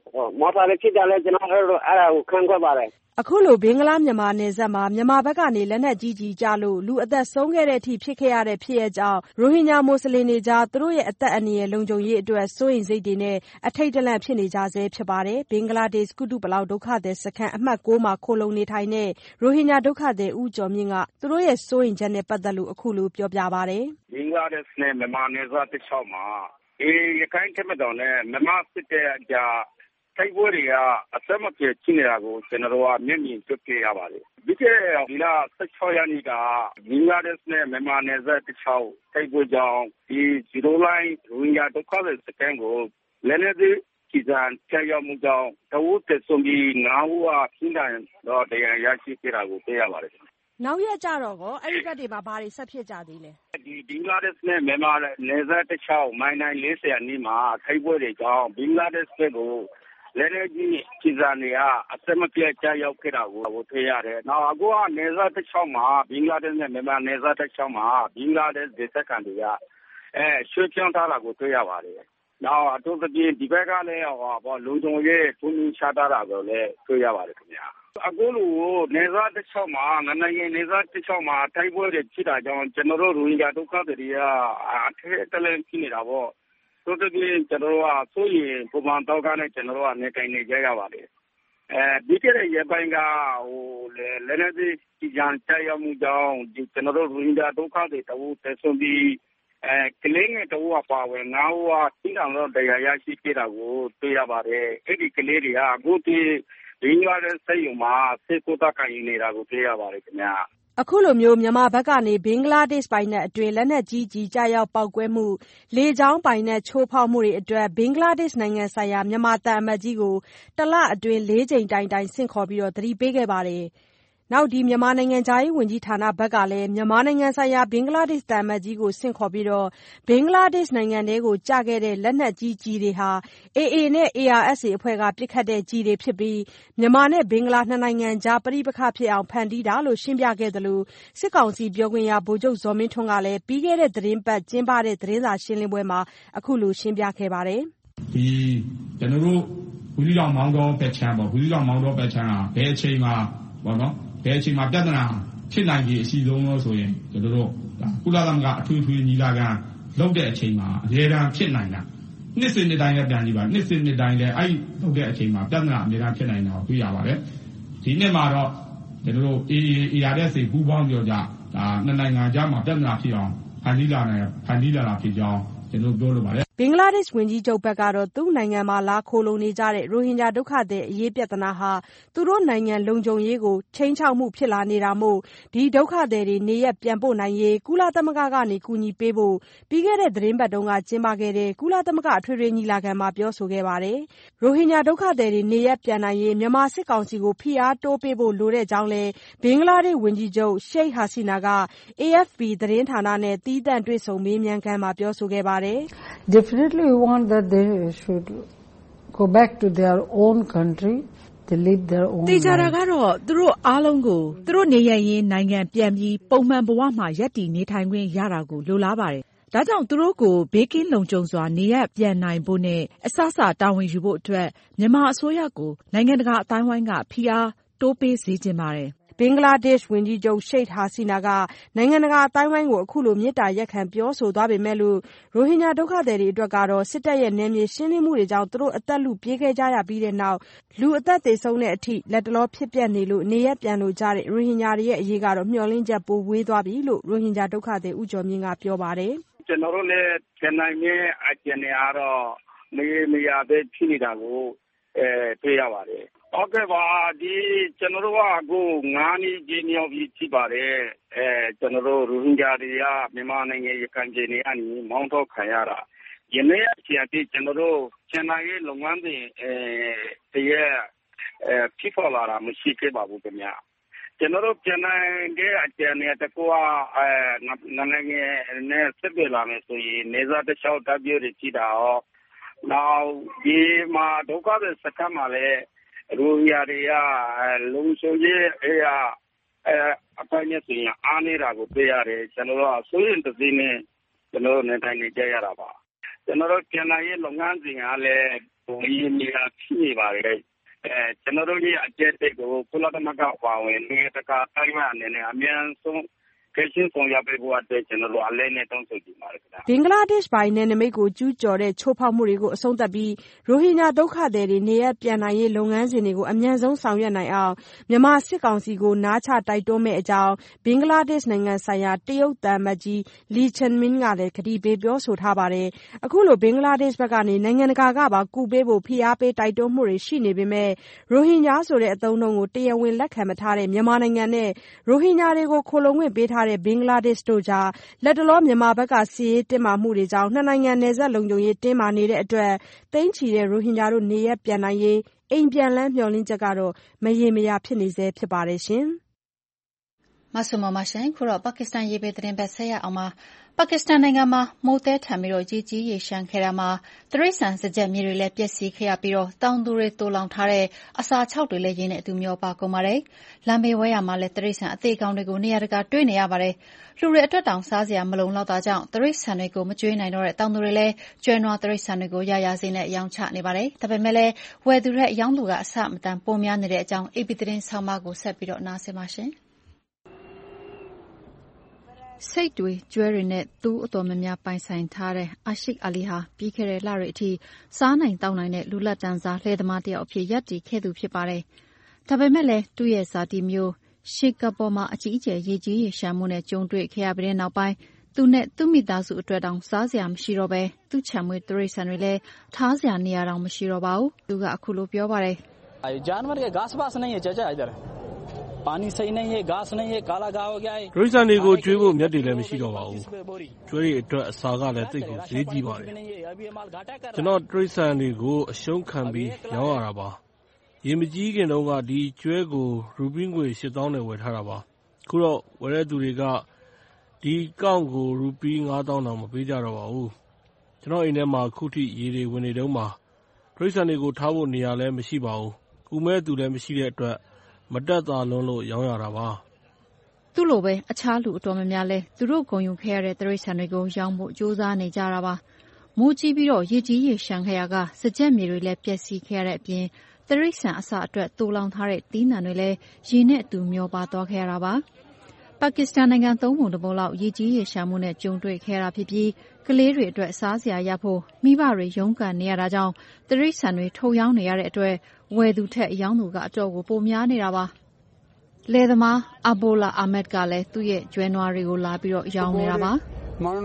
မော်တာတွေဖြစ်ကြလဲကျွန်တော်အဲ့ဒါကိုခံခွက်ပါတယ်အခုလိုဘင်္ဂလားမြန်မာနယ်စပ်မှာမြန်မာဘက်ကနေလက်နက်ကြီးကျလို့လူအသက်ဆုံးခဲ့တဲ့အထိဖြစ်ခဲ့ရတဲ့ဖြစ်ရပ်ကြောင့်ရိုဟင်ဂျာမွတ်စလင်တွေကြားသူတို့ရဲ့အသက်အန္တရာယ်လုံခြုံရေးအတွက်စိုးရိမ်စိတ်တွေနဲ့အထိတ်တလန့်ဖြစ်နေကြဆဲဖြစ်ပါတယ်။ဘင်္ဂလားဒေ့ရှ်ကုတုပလောင်ဒုက္ခသည်စခန်းအမှတ် 9 မှာခိုလှုံနေထိုင်တဲ့ရိုဟင်ဂျာဒုက္ခသည်ဦးကျော်မြင့်ကသူတို့ရဲ့စိုးရိမ်ချက်နဲ့ပတ်သက်လို့အခုလိုပြောပြပါတယ်။ဘင်္ဂလားဒေ့ရှ်နဲ့မြန်မာနယ်စပ်တစ်လျှောက်မှာရခိုင်တပ်မတော်နဲ့မြန်မာစစ်တပ်ကြားတိုက်ပွဲတွေကအဆက်မပြေရှိနေတာကိုကျွန်တော်တို့ကမျက်မြင်တွေ့ခဲ့ရပါတယ်။ဒီကဒီလ16ရက်နေ့ကဘင်္ဂလားဒေ့ရှ်နဲ့မြန်မာနယ်စပ်တစ်လျှောက်တိုက်ပွဲကြောင့်ဒီ0 လိုင်းရိုဟင်ဂျာဒုက္ခသည်စခန်းကိုလက်နက်ကြီးကျရောက်မှုကြောင့်တဝူးတက်ဆုံးပြီး9ဦးပြင်းထန်တော့တရားရရှိခဲ့တာကိုသိရပါတယ်။နောက်ရက်ကြတော့အဲ့ဒီဘက်တွေမှာဘာတွေဆက်ဖြစ်ကြသေးလဲ။ဒီဘင်္ဂလားဒေ့ရှ်နဲ့မြန်မာနယ်စပ်တစ်လျှောက်မိုင်တိုင်း40အနီးမှာတိုက်ပွဲတွေကြောင့်ဘင်္ဂလားဒေ့ရှ်ဘက်ကိုလက်နက်ကြီးကျည်ဆံတွေကအဆက်မပြတ်ကျရောက်ခဲ့တာကိုတွေ့ရတယ်။နောက်အခုကနယ်စပ်တစ်လျှောက်မှာဘင်္ဂလားဒေ့ရှ်နဲ့မြန်မာနယ်စပ်တစ်လျှောက်မှာဘင်္ဂလားဒေ့ရှ်ဒေသခံတွေကရွှေ့ပြောင်းထားတာကိုတွေ့ရပါတယ်။နောက်အထူးသဖြင့်ဒီဘက်ကလည်းလုံခြုံရေးထုံးချထားတာကိုလည်းတွေ့ရပါတယ်ခင်ဗျာ။အခုလိုနယ်စပ်တစ်လျှောက်မှာနိုင်ငံနယ်စပ်တစ်လျှောက်မှာတိုက်ပွဲတွေဖြစ်တာကြောင့်ကျွန်တော်တို့ရိုဟင်ဂျာဒုက္ခသည်တွေကအထက်တလဲဖြစ်နေတာပေါ့။ဆိုတော့ကျွန်တော်တို့ကဆိုရင်ပုံမှန်တော့ကနေကျွန်တော်တို့ကနေတိုင်းနေကြရပါတယ်ဒီကနေ့ရပိုင်းကလက်နက်ကြီးကြံရောက်မှုကြောင့်ကျွန်တော်တို့ရိုဟင်ဂျာဒုက္ခတွေတဝူတက်ဆုံးပြီးကလေးငယ်တဝူပါဝင်9ဦးထိတောင်တော့တရားရရှိခဲ့တာကိုတွေ့ရပါတယ်အဲ့ဒီကလေးတွေကအခုဒီဘင်္ဂလားဒေ့ရှ်စိတ်ယုံမှာစစ်ကိုတာခံနေတာကိုတွေ့ရပါတယ်ခင်ဗျာအခုလိုမျိုးမြန်မာဘက်ကနေဘင်္ဂလားဒေ့ရှ်ပိုင်နက်အတွင်းလက်နက်ကြီးကျရောက်ပေါက်ကွဲမှုလေကြောင်းပိုင်နက်ချိုးဖောက်မှုတွေအတွက်ဘင်္ဂလားဒေ့ရှ်နိုင်ငံဆိုင်ရာမြန်မာသံအမတ်ကြီးကိုတစ်လအတွင်း4 ကြိမ်တိုင်ဆင့်ခေါ်ပြီးသတိပေးခဲ့ပါတယ်။နောက်မြန်မာနိုင်ငံခြားရေးဝန်ကြီးဌာနဘက်ကလည်းမြန်မာနိုင်ငံဆိုင်ရာဘင်္ဂလားဒေ့ရှ်သံအမတ်ကြီးကိုဆင့်ခေါ်ပြီးဘင်္ဂလားဒေ့ရှ်နိုင်ငံထဲကိုကျခဲ့တဲ့လက်နက်ကြီးကျည်တွေဟာ AA နဲ့ ARSA အဖွဲ့ကပစ်ခတ်တဲ့ကျည်တွေဖြစ်ပြီးမြန်မာနဲ့ဘင်္ဂလားနှစ်နိုင်ငံကြားပဋိပက္ခဖြစ်အောင်ဖန်တီးတာလို့ရှင်းပြခဲ့သလိုစစ်ကောင်စီပြောခွင့်ရဗိုလ်ချုပ်ဇော်မင်းထွန်းကလည်းပြီးခဲ့တဲ့သတင်းပတ်ကျင်းပတဲ့သတင်းစာရှင်းလင်းပွဲမှာအခုလိုရှင်းပြခဲ့ပါတယ်။ဒီကျွန်တော်တို့ဘူးသီးတောင်မောင်တော်ဘက်ခြမ်းပေါ့ဘူးသီးတောင်မောင်တော်ဘက်ခြမ်းကဘယ်အချိန်မှာပေါ့နော်ဘယ်အချိန်မှာပြဿနာဖြစ်နိုင်ကြီးအစီဆုံးလို့ဆိုရင်ကျွန်တော်တို့ကုလသမဂ္ဂအထွေထွေညီလာခံလုပ်တဲ့အချိန်မှာအများအားဖြစ်နိုင်တာနှစ်စဉ်နှစ်တိုင်းလည်းပြန်ကြည့်ပါနှစ်စဉ်နှစ်တိုင်းလည်းအဲ့လုပ်တဲ့အချိန်မှာပြဿနာအများအားဖြစ်နိုင်တာကိုတွေ့ရပါတယ်ဒီနှစ်မှာတော့ကျွန်တော်တို့ ARSA ပူးပေါင်းပြောကြနှစ်နိုင်ငံကြားမှာပြဿနာဖြစ်အောင်ဖန်တီးလာတာဖြစ်ကြောင်းကျွန်တော်ပြောလိုပါတယ်ဘင်္ဂလားဒေ့ရှ်ဝန်ကြီးချုပ်ဘက်ကတော့သူ့နိုင်ငံမှာလာခိုလှုံနေကြတဲ့ရိုဟင်ဂျာဒုက္ခသည်အရေးပြဿနာဟာသူတို့နိုင်ငံလုံခြုံရေးကိုခြိမ်းခြောက်မှုဖြစ်လာနေတာမို့ဒီဒုက္ခသည်တွေနေရပ်ပြန်ပို့နိုင်ရေးကုလသမဂ္ဂကနေကူညီပေးဖို့ပြီးခဲ့တဲ့သတင်းပတ်တုန်းကကျင်းပခဲ့တဲ့ကုလသမဂ္ဂအထွေထွေညီလာခံမှာပြောဆိုခဲ့ပါတယ်။ရိုဟင်ဂျာဒုက္ခသည်တွေနေရပ်ပြန်နိုင်ရေးမြန်မာစစ်ကောင်စီကိုဖိအားတိုးပေးဖို့လိုတဲ့အကြောင်းလည်းဘင်္ဂလားဒေ့ရှ်ဝန်ကြီးချုပ်ရှိတ်ဟာစီနာက AFP သတင်းဌာနနဲ့သီးသန့်တွေ့ဆုံမေးမြန်းခန်းမှာပြောဆိုခဲ့ပါတယ်။ Definitely we want that they should go back to their own country to live their own တေချာတာကတော့သူတို့အားလုံးကိုသူတို့နေရရင်နိုင်ငံပြန်ပြီးပုံမှန်ဘဝမှာရပ်တည်နေထိုင်ခွင့်ရတာကိုလိုလားပါတယ်။ဒါကြောင့်သူတို့ကိုဘေးကင်းလုံခြုံစွာနေရပ်ပြန်နိုင်ဖို့နဲ့အစစတာဝန်ယူဖို့အတွက်မြန်မာအစိုးရကိုနိုင်ငံတကာအတိုင်းဝိုင်းကဖိအားတိုးပေးစေချင်ပါတယ်။ဘင်္ဂလားဒေ့ရှ်ဝန်ကြီးချုပ်ရှိတ်ဟာစီနာကနိုင်ငံတကာအတိုင်းဝိုင်းကိုအခုလိုမေတ္တာရပ်ခံပြောဆိုသွားပေမဲ့လို့ရိုဟင်ဂျာဒုက္ခသည်တွေအတွက်ကတော့စစ်တပ်ရဲ့နယ်မြေရှင်းလင်းမှုတွေကြောင့်သူတို့အသက်လုပြေးခဲ့ကြရပြီးတဲ့နောက်လူအသက်သေဆုံးတဲ့အထိလက်တလောဖြစ်ပျက်နေလို့နေရပ်ပြန်လို့ကြတဲ့ရိုဟင်ဂျာတွေရဲ့အရေးကတော့မျှော်လင့်ချက်ပိုဝေးသွားပြီလို့ရိုဟင်ဂျာဒုက္ခသည်ဦးကျော်မြင့်ကပြောပါတယ်။ကျွန်တော်တို့လည်းပြန်နိုင်ရဲ့အကျဉ်းတွေကတော့မရသေးဖြစ်နေတာကိုတွေ့ရပါတယ်။ဟုတ်ကဲ့ပါဒီကျွန်တော်တို့ကအခု9နှစ်ကြီးမြောက်ပြီးဖြစ်ပါတယ်ကျွန်တော်တို့ရိုဟင်ဂျာတွေကမြန်မာနိုင်ငံရခိုင်ပြည်နယ်ကနေမောင်းထုတ်ခံရတာယနေ့အချိန်အထိကျွန်တော်တို့ကျန်တဲ့လုပ်ငန်းတွေတည်းဖြစ်ပေါ်လာတာမရှိခဲ့ပါဘူးခင်ဗျာကျွန်တော်တို့ပြန်နိုင်တဲ့အကျဉ်းနဲ့တကွာနိုင်ငံနဲ့ဆက်ပြလာမယ်ဆိုရင်နေစားတစ်လျှောက်တပ်ပြည့်ကြည့်တာရောနောက်ဒီမှာဒုက္ခသည်စခန်းမှာလည်းရိုဟင်ဂျာတွေကလုံခြုံရေးအပိုင်းနဲ့ဆိုရင်အားနေတာကိုတွေ့ရတယ်ကျွန်တော်တို့ဆိုရင်တစည်းနဲ့ကျွန်တော်နေတိုင်းနေကြရတာပါကျွန်တော်တို့ပြန်လာရေးလုပ်ငန်းစဉ်ကလည်းအရေးကြီးတာဖြစ်နေပါတယ်ကျွန်တော်တို့ရဲ့အကြက်တွေကိုကုလသမဂ္ဂပါဝင်နိုင်ငံတကာတိုင်းမှာအနေနဲ့အမြန်ဆုံးကရှင်းဆောင်ရွက်ပေးဖို့အတွက်ကျွန်တော်တို့အလဲနဲ့တောင်းဆိုကြပါတယ်ခင်ဗျာဘင်္ဂလားဒေ့ရှ်ပိုင်နယ်နိမိတ်ကိုကျူးကျော်တဲ့ချိုးဖောက်မှုတွေကိုအဆုံးသတ်ပြီးရိုဟင်ဂျာဒုက္ခသည်တွေနေရပ်ပြန်နိုင်ရေးလုပ်ငန်းစဉ်တွေကိုအမြန်ဆုံးဆောင်ရွက်နိုင်အောင်မြန်မာစစ်ကောင်စီကိုနားချတိုက်တွန်းမယ့်အကြောင်းဘင်္ဂလားဒေ့ရှ်နိုင်ငံဆိုင်ရာတရုတ်သံအမတ်ကြီးလီချန်မင်းကလည်းကတိပေးပြောဆိုထားပါတယ်။အခုလိုဘင်္ဂလားဒေ့ရှ်ဘက်ကနေနိုင်ငံတကာကပါကူပေးဖို့ဖိအားပေးတိုက်တွန်းမှုတွေရှိနေပေမဲ့ရိုဟင်ဂျာဆိုတဲ့အသုံးအနှုန်းကိုတရားဝင်လက်ခံမထားတဲ့မြန်မာနိုင်ငံနဲ့ရိုဟင်ဂျာတွေကိုခိုလှုံခွင့်ပေးထားတဲ့ဘင်္ဂလားဒေ့ရှ်တို့ကြားလက်တလောမြန်မာဘက်ကစစ်ရေးတင်းမာမှုတွေကြောင့်နှစ်နိုင်ငံနယ်စပ်လုံခြုံရေးတင်းမာနေတဲ့အတွက်သိန်းချီတဲ့ရိုဟင်ဂျာတို့နေရပ်ပြန်နိုင်ရေးအိမ်ပြန်လန်းမျှော်လင့်ချက်ကတော့မရေမရာဖြစ်နေဆဲဖြစ်ပါတယ်ရှင်။မဆုမမရှင်ခုတော့ပါကစ္စတန်ရေးပေးသတင်းပတ်ဆက်ရအောင်ပါပါကစ္စတန်နိုင်ငံမှာမိုးတဲထန်ပြီးရေကြီးရေရှမ်းခဲ့တာမှာတိရစ္ဆာန်စကြက်မြေတွေလည်းပျက်စီးခဲ့ရပြီးတောင်သူတွေတိုးလောင်ထားတဲ့အစာခြောက်တွေလည်းရင်းနဲ့အတူမျောပါကုန်ပါတယ်။လမ်းဘေးဝဲရမှာလည်းတိရစ္ဆာန်အသေးကောင်တွေကိုနေရာတကာတွေ့နေရပါတယ်။လူတွေအတွက်တောင်စားစရာမလုံလောက်တာကြောင့်တိရစ္ဆာန်တွေကိုမကျွေးနိုင်တော့တဲ့တောင်သူတွေလည်းကျွဲနွားတိရစ္ဆာန်တွေကိုရစင်းနဲ့ရောင်းချနေပါတယ်။ဒါပေမဲ့လည်းဝယ်သူတွေအယောင်းသူကအဆမတန်ပိုများနေတဲ့အကြောင်း AP သတင်းဆောင်းပါးကိုဆက်ပြီးနားဆင်ပါရှင်။စိတ်တွေကျွဲတွေနဲ့သူ့အတော်များများပိုင်ဆိုင်ထားတဲ့အာရှိကအာလီဟာပြီးခဲ့တဲ့လတွေအထိစားနိုင်တောင်းနိုင်တဲ့လူလက်တန်းစားလှည့်သမားတယောက်အဖြစ်ရပ်တည်ခဲ့သူဖြစ်ပါတယ်။ဒါပေမဲ့လည်းသူ့ရဲ့ဇာတိမျိုးရှေကပေါ်မှာအကြီးအကျယ်ရေကြီးရေရှမ်းမှုနဲ့ကြုံတွေ့ခဲ့ရပြီးတဲ့နောက်ပိုင်းသူနဲ့သူ့မိသားစုအတွက်တောင်စားစရာမရှိတော့ပဲသူ့ခြံမွေးတိရစ္ဆာန်တွေလည်းထားစရာနေရာတောင်မရှိတော့ပါဘူး။သူကအခုလိုပြောပါတယ်။जानवर के घास बास नहीं है चाचा इधर पानी सही नहीं है घास नहीं है काला घाव हो गया है တိရစ္ဆာန်တွေကိုကျွေးဖို့မြတ်တွေလည်းမရှိတော့ပါဘူး။ကျွေးတွေအတွက်အစာကလည်းသိပ်ကိုဈေးကြီးပါတယ်။ကျွန်တော်တိရစ္ဆာန်တွေကိုအရှုံးခံပြီးရောင်းရတာပါ။ရေမကြီးခင်တုန်းကဒီကျွဲကိုရူပီးငွေ 8000 နဲ့ဝယ်ထားတာပါ။ခုတော့ဝယ်တဲ့သူတွေကဒီကောင့်ကိုရူပီး 5000 တောင်မပေးကြတော့ပါဘူး။ကျွန်တော်အိမ်ထဲမှာခုထိရေတွေဝင်နေတုန်းပါ။တိရစ္ဆာန်တွေကိုထားဖို့နေရာလည်းမရှိပါဘူး။ကူမဲ့သူလည်းမရှိတဲ့အတွက်မတက်သာလွန်းလို့ရောင်းရတာပါ။သူ့လိုပဲအခြားလူအတော်များများလဲသူတို့ဂုဏ်ယူခဲ့ရတဲ့တိရစ္ဆာန်တွေကိုရောင်းဖို့ကြိုးစားနေကြတာပါ။မိုးကြီးပြီးရေကြီးရေရှမ်းခဲ့ရကစကြက်မြေတွေလည်းပျက်စီးခဲ့ရတဲ့အပြင်တိရစ္ဆာန်အစာအတွက်တိုးလောင်ထားတဲ့သီးနှံတွေလည်းရေနဲ့အတူမျောပါသွားခဲ့ရတာပါ။ပါကစ္စတန်နိုင်ငံ3 ပုံ 1 ပုံလောက်ရေကြီးရေရှမ်းမှုနဲ့ကြုံတွေ့ခဲ့ရတာဖြစ်ပြီးကလေးတွေအတွက်စားစရာရဖို့မိဘတွေရုန်းကန်နေရတာကြောင့်တိရစ္ဆာန်တွေထုတ်ရောင်းနေရတဲ့အတွက်ဝယ်သူထက်ရောင်းသူကအတော်ကိုပိုများနေတာပါ။လယ်သမားအဘိုလာအာမက်ကလည်းသူ့ရဲ့ကျွဲနွားတွေကိုလာပြီးရောင်းနေတာပါ။ကျွန်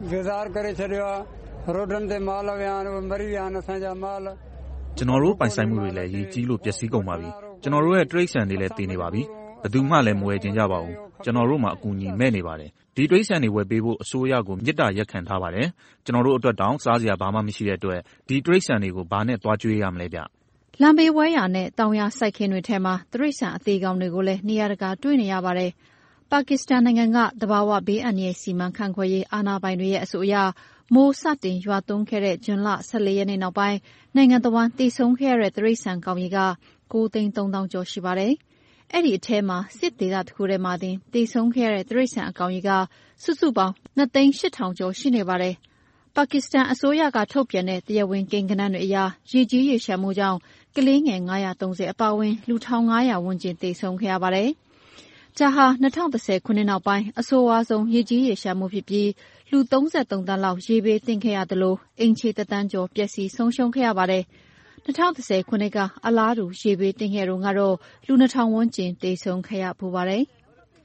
တော်တို့ပိုင်ဆိုင်မှုတွေလည်းရေကြီးလို့ပျက်စီးကုန်ပါပြီ။ကျွန်တော်တို့ရဲ့တိရစ္ဆာန်တွေလည်းတည်နေပါပြီ။ဘယ်သူမှလည်းမဝယ်ကျင်ကြပါဘူး။ကျွန်တော်တို့မှာအကူအညီမဲ့နေပါတယ်။ဒီတိရစ္ဆာန်တွေဝယ်ပေးဖို့အစိုးရကိုမြစ်တာရက်ခံထားပါတယ်။ကျွန်တော်တို့အတွက်တောင်စားစရာဘာမှမရှိတဲ့အတွက်ဒီတိရစ္ဆာန်တွေကိုဘာနဲ့သွားကျွေးရမလဲဗျ။လမ်းဘေးဝဲယာနဲ့တောင်ယာစိုက်ခင်းတွေထဲမှာတိရစ္ဆာန်အသေးကောင်တွေကိုလည်းနေရာတကာတွေ့နေရပါတယ်။ပါကစ္စတန်နိုင်ငံကသဘာဝဘေးအန္တရာယ်စီမံခန့်ခွဲရေးအာဏာပိုင်တွေရဲ့အဆိုအရမိုးစတင်ရွာသွန်းခဲ့တဲ့ဇွန်လ14 ရက်နေ့နောက်ပိုင်းနိုင်ငံတော်ဝန်တည်ဆုံခဲ့ရတဲ့တိရစ္ဆာန်ကောင်ရေက 9,300,000 ကျော်ရှိပါတယ်။အဲ့ဒီအထဲမှာစစ်ဒေသတစ်ခုထဲမှာတင်တည်ဆုံခဲ့ရတဲ့တိရစ္ဆာန်အကောင်ရေကစုစုပေါင်း 2,800,000 ကျော်ရှိနေပါတယ်။ပါကစ္စတန်အစိုးရကထုတ်ပြန်တဲ့တရားဝင်ကိန်းဂဏန်းတွေအရရေကြီးရေရှမ်းမှုကြောင့်ကလေးငယ်930အပါအဝင်လူ1500ဝန်းကျင်သေဆုံးခဲ့ရပါတယ်။ဒါဟာ2010ခုနှစ်နောက်ပိုင်းအဆိုးဝါးဆုံးရေကြီးရေရှမ်းမှုဖြစ်ပြီးလူ33သန်းလောက်ရေဘေးသင့်ခဲ့ရသလိုအိမ်ခြေ1 သန်းကျော်ပျက်စီးဆုံးရှုံးခဲ့ရပါတယ်။2010ခုနှစ်ကအလားတူရေဘေးသင့်ခဲ့တုန်းကတော့လူ2000ဝန်းကျင်သေဆုံးခဲ့ရပူပါတယ်။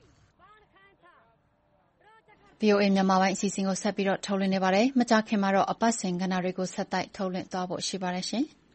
VOA မြန်မာပိုင်းအစီအစဉ်ကိုဆက်ပြီးထုတ်လွှင့်နေပါတယ်။မကြာခင်မှာတော့အပတ်စဉ်ကဏ္ဍတွေကိုဆက်တိုက်ထုတ်လွှင့်သွားဖို့ရှိပါတယ်ရှင်။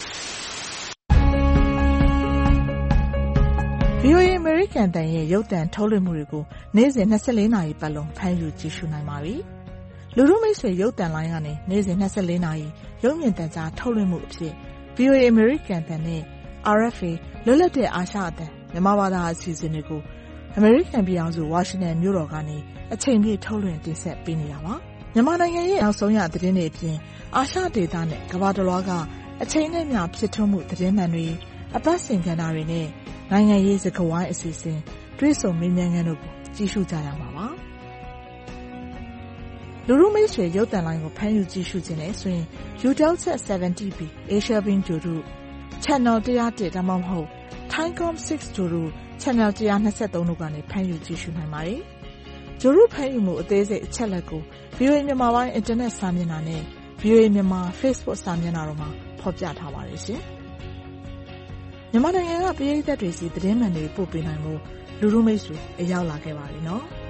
VOA အမေရိကန်အသံရဲ့ရုပ်သံထုတ်လွှင့်မှုတွေကိုနေ့စဉ်24နာရီပတ်လုံးဖမ်းယူကြည့်ရှုနိုင်ပါပြီ။လူထုမိတ်ဆွေရုပ်သံလိုင်းကနေနေ့စဉ်24နာရီရုပ်မြင်သံကြားထုတ်လွှင့်မှုအဖြစ် VOA အမေရိကန်အသံနဲ့ RFA လွတ်လပ်တဲ့အာရှအသံမြန်မာဘာသာအစီအစဉ်တွေကိုအမေရိကန်ပြည်ထောင်စုဝါရှင်တန်မြို့တော်ကနေအချိန်ပြည့်ထုတ်လွှင့်တင်ဆက်ပေးနေတာပါ။မြန်မာနိုင်ငံရဲ့နောက်ဆုံးရသတင်းတွေအပြင်အာရှဒေသနဲ့ကမ္ဘာတစ်လွှားကအချိန်နဲ့မျှဖြစ်ထွန်းမှုသတင်းမှန်တွေအပတ်စဉ်ကဏ္ဍတွေနဲ့နိုင်ငံရေးစကားဝိုင်းအစီအစဉ်တွေ့ဆုံမေးမြန်းခန်းတို့ကိုကြည့်ရှုကြရမှာပါ။လူထုမိတ်ဆွေရုပ်သံလိုင်းကိုဖမ်းယူကြည့်ရှုခြင်းနဲ့ဆိုရင် Eutelsat 70B Asia Beam တို့ Channel 101ဒါမှမဟုတ် Thaicom 6တို့ Channel 123တို့ကနေဖမ်းယူကြည့်ရှုနိုင်ပါတယ်။ဂျိုရုဖမ်းယူမှုအသေးစိတ်အချက်လက်ကို VOA မြန်မာပိုင်း Internet စာမျက်နှာနဲ့ VOA မြန်မာ Facebook စာမျက်နှာတို့မှာဖော်ပြထားပါတယ်ရှင်။မြန်မာနိုင်ငံကပြည်သက်တွေစီသတင်းမှန်တွေပို့ပေးနိုင်မှုလူထုမိတ်ဆွေအရောက်လာခဲ့ပါပြီနော်။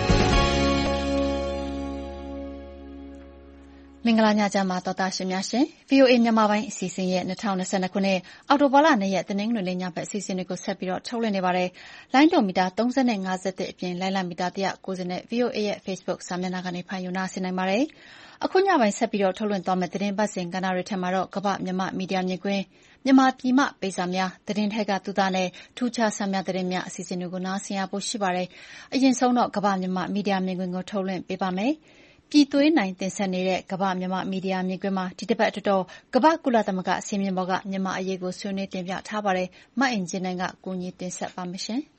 မင်္ဂလာညချမ်းပါတော်သားရှင်များရှင် VOA မြန်မာပိုင်းအစီအစဉ်ရဲ့2022ခုနှစ်အောက်တိုဘာလ2ရက်တနင်္ဂနွေနေ့ညဘက်အစီအစဉ်တွေကိုဆက်ပြီးတော့ထုတ်လွှင့်နေပါတယ်။လိုင်းဒိုမီတာ30နဲ့51အပြင်လိုင်းလမီတာ190နဲ့ VOA ရဲ့ Facebook စာမျက်နှာကနေဖန်ယူနာဆင်နိုင်ပါတယ်။အခုညပိုင်းဆက်ပြီးတော့ထုတ်လွှင့်သွားမယ့်သတင်းပတ်စဉ်ကဏ္ဍတွေထက်မှာတော့ကမ္ဘာမြန်မာမီဒီယာမြင်ကွင်းမြန်မာပြည်မှပေးစာများသတင်းထက်ကသူသားနဲ့ထူးခြားဆန်းများသတင်းများအစီအစဉ်တွေကိုနားဆင်ရဖို့ရှိပါတယ်။အရင်ဆုံးတော့ကမ္ဘာမြန်မာမီဒီယာမြင်ကွင်းကိုထုတ်လွှင့်ပေးပါမယ်။ပြည်သွေးနိုင်တင်ဆက်နေတဲ့ကမ္ဘာမြန်မာမီဒီယာမြင်ကွင်းမှာဒီတစ်ပတ်တော်ကမ္ဘာကုလသမဂ္ဂအစည်းအဝေးပေါ်ကမြန်မာအရေးကိုဆွေးနွေးတင်ပြထားပါတယ်။မအင်ဂျင်နိုင်ကကိုကြီးတင်ဆက်ပါမယ်ရှင်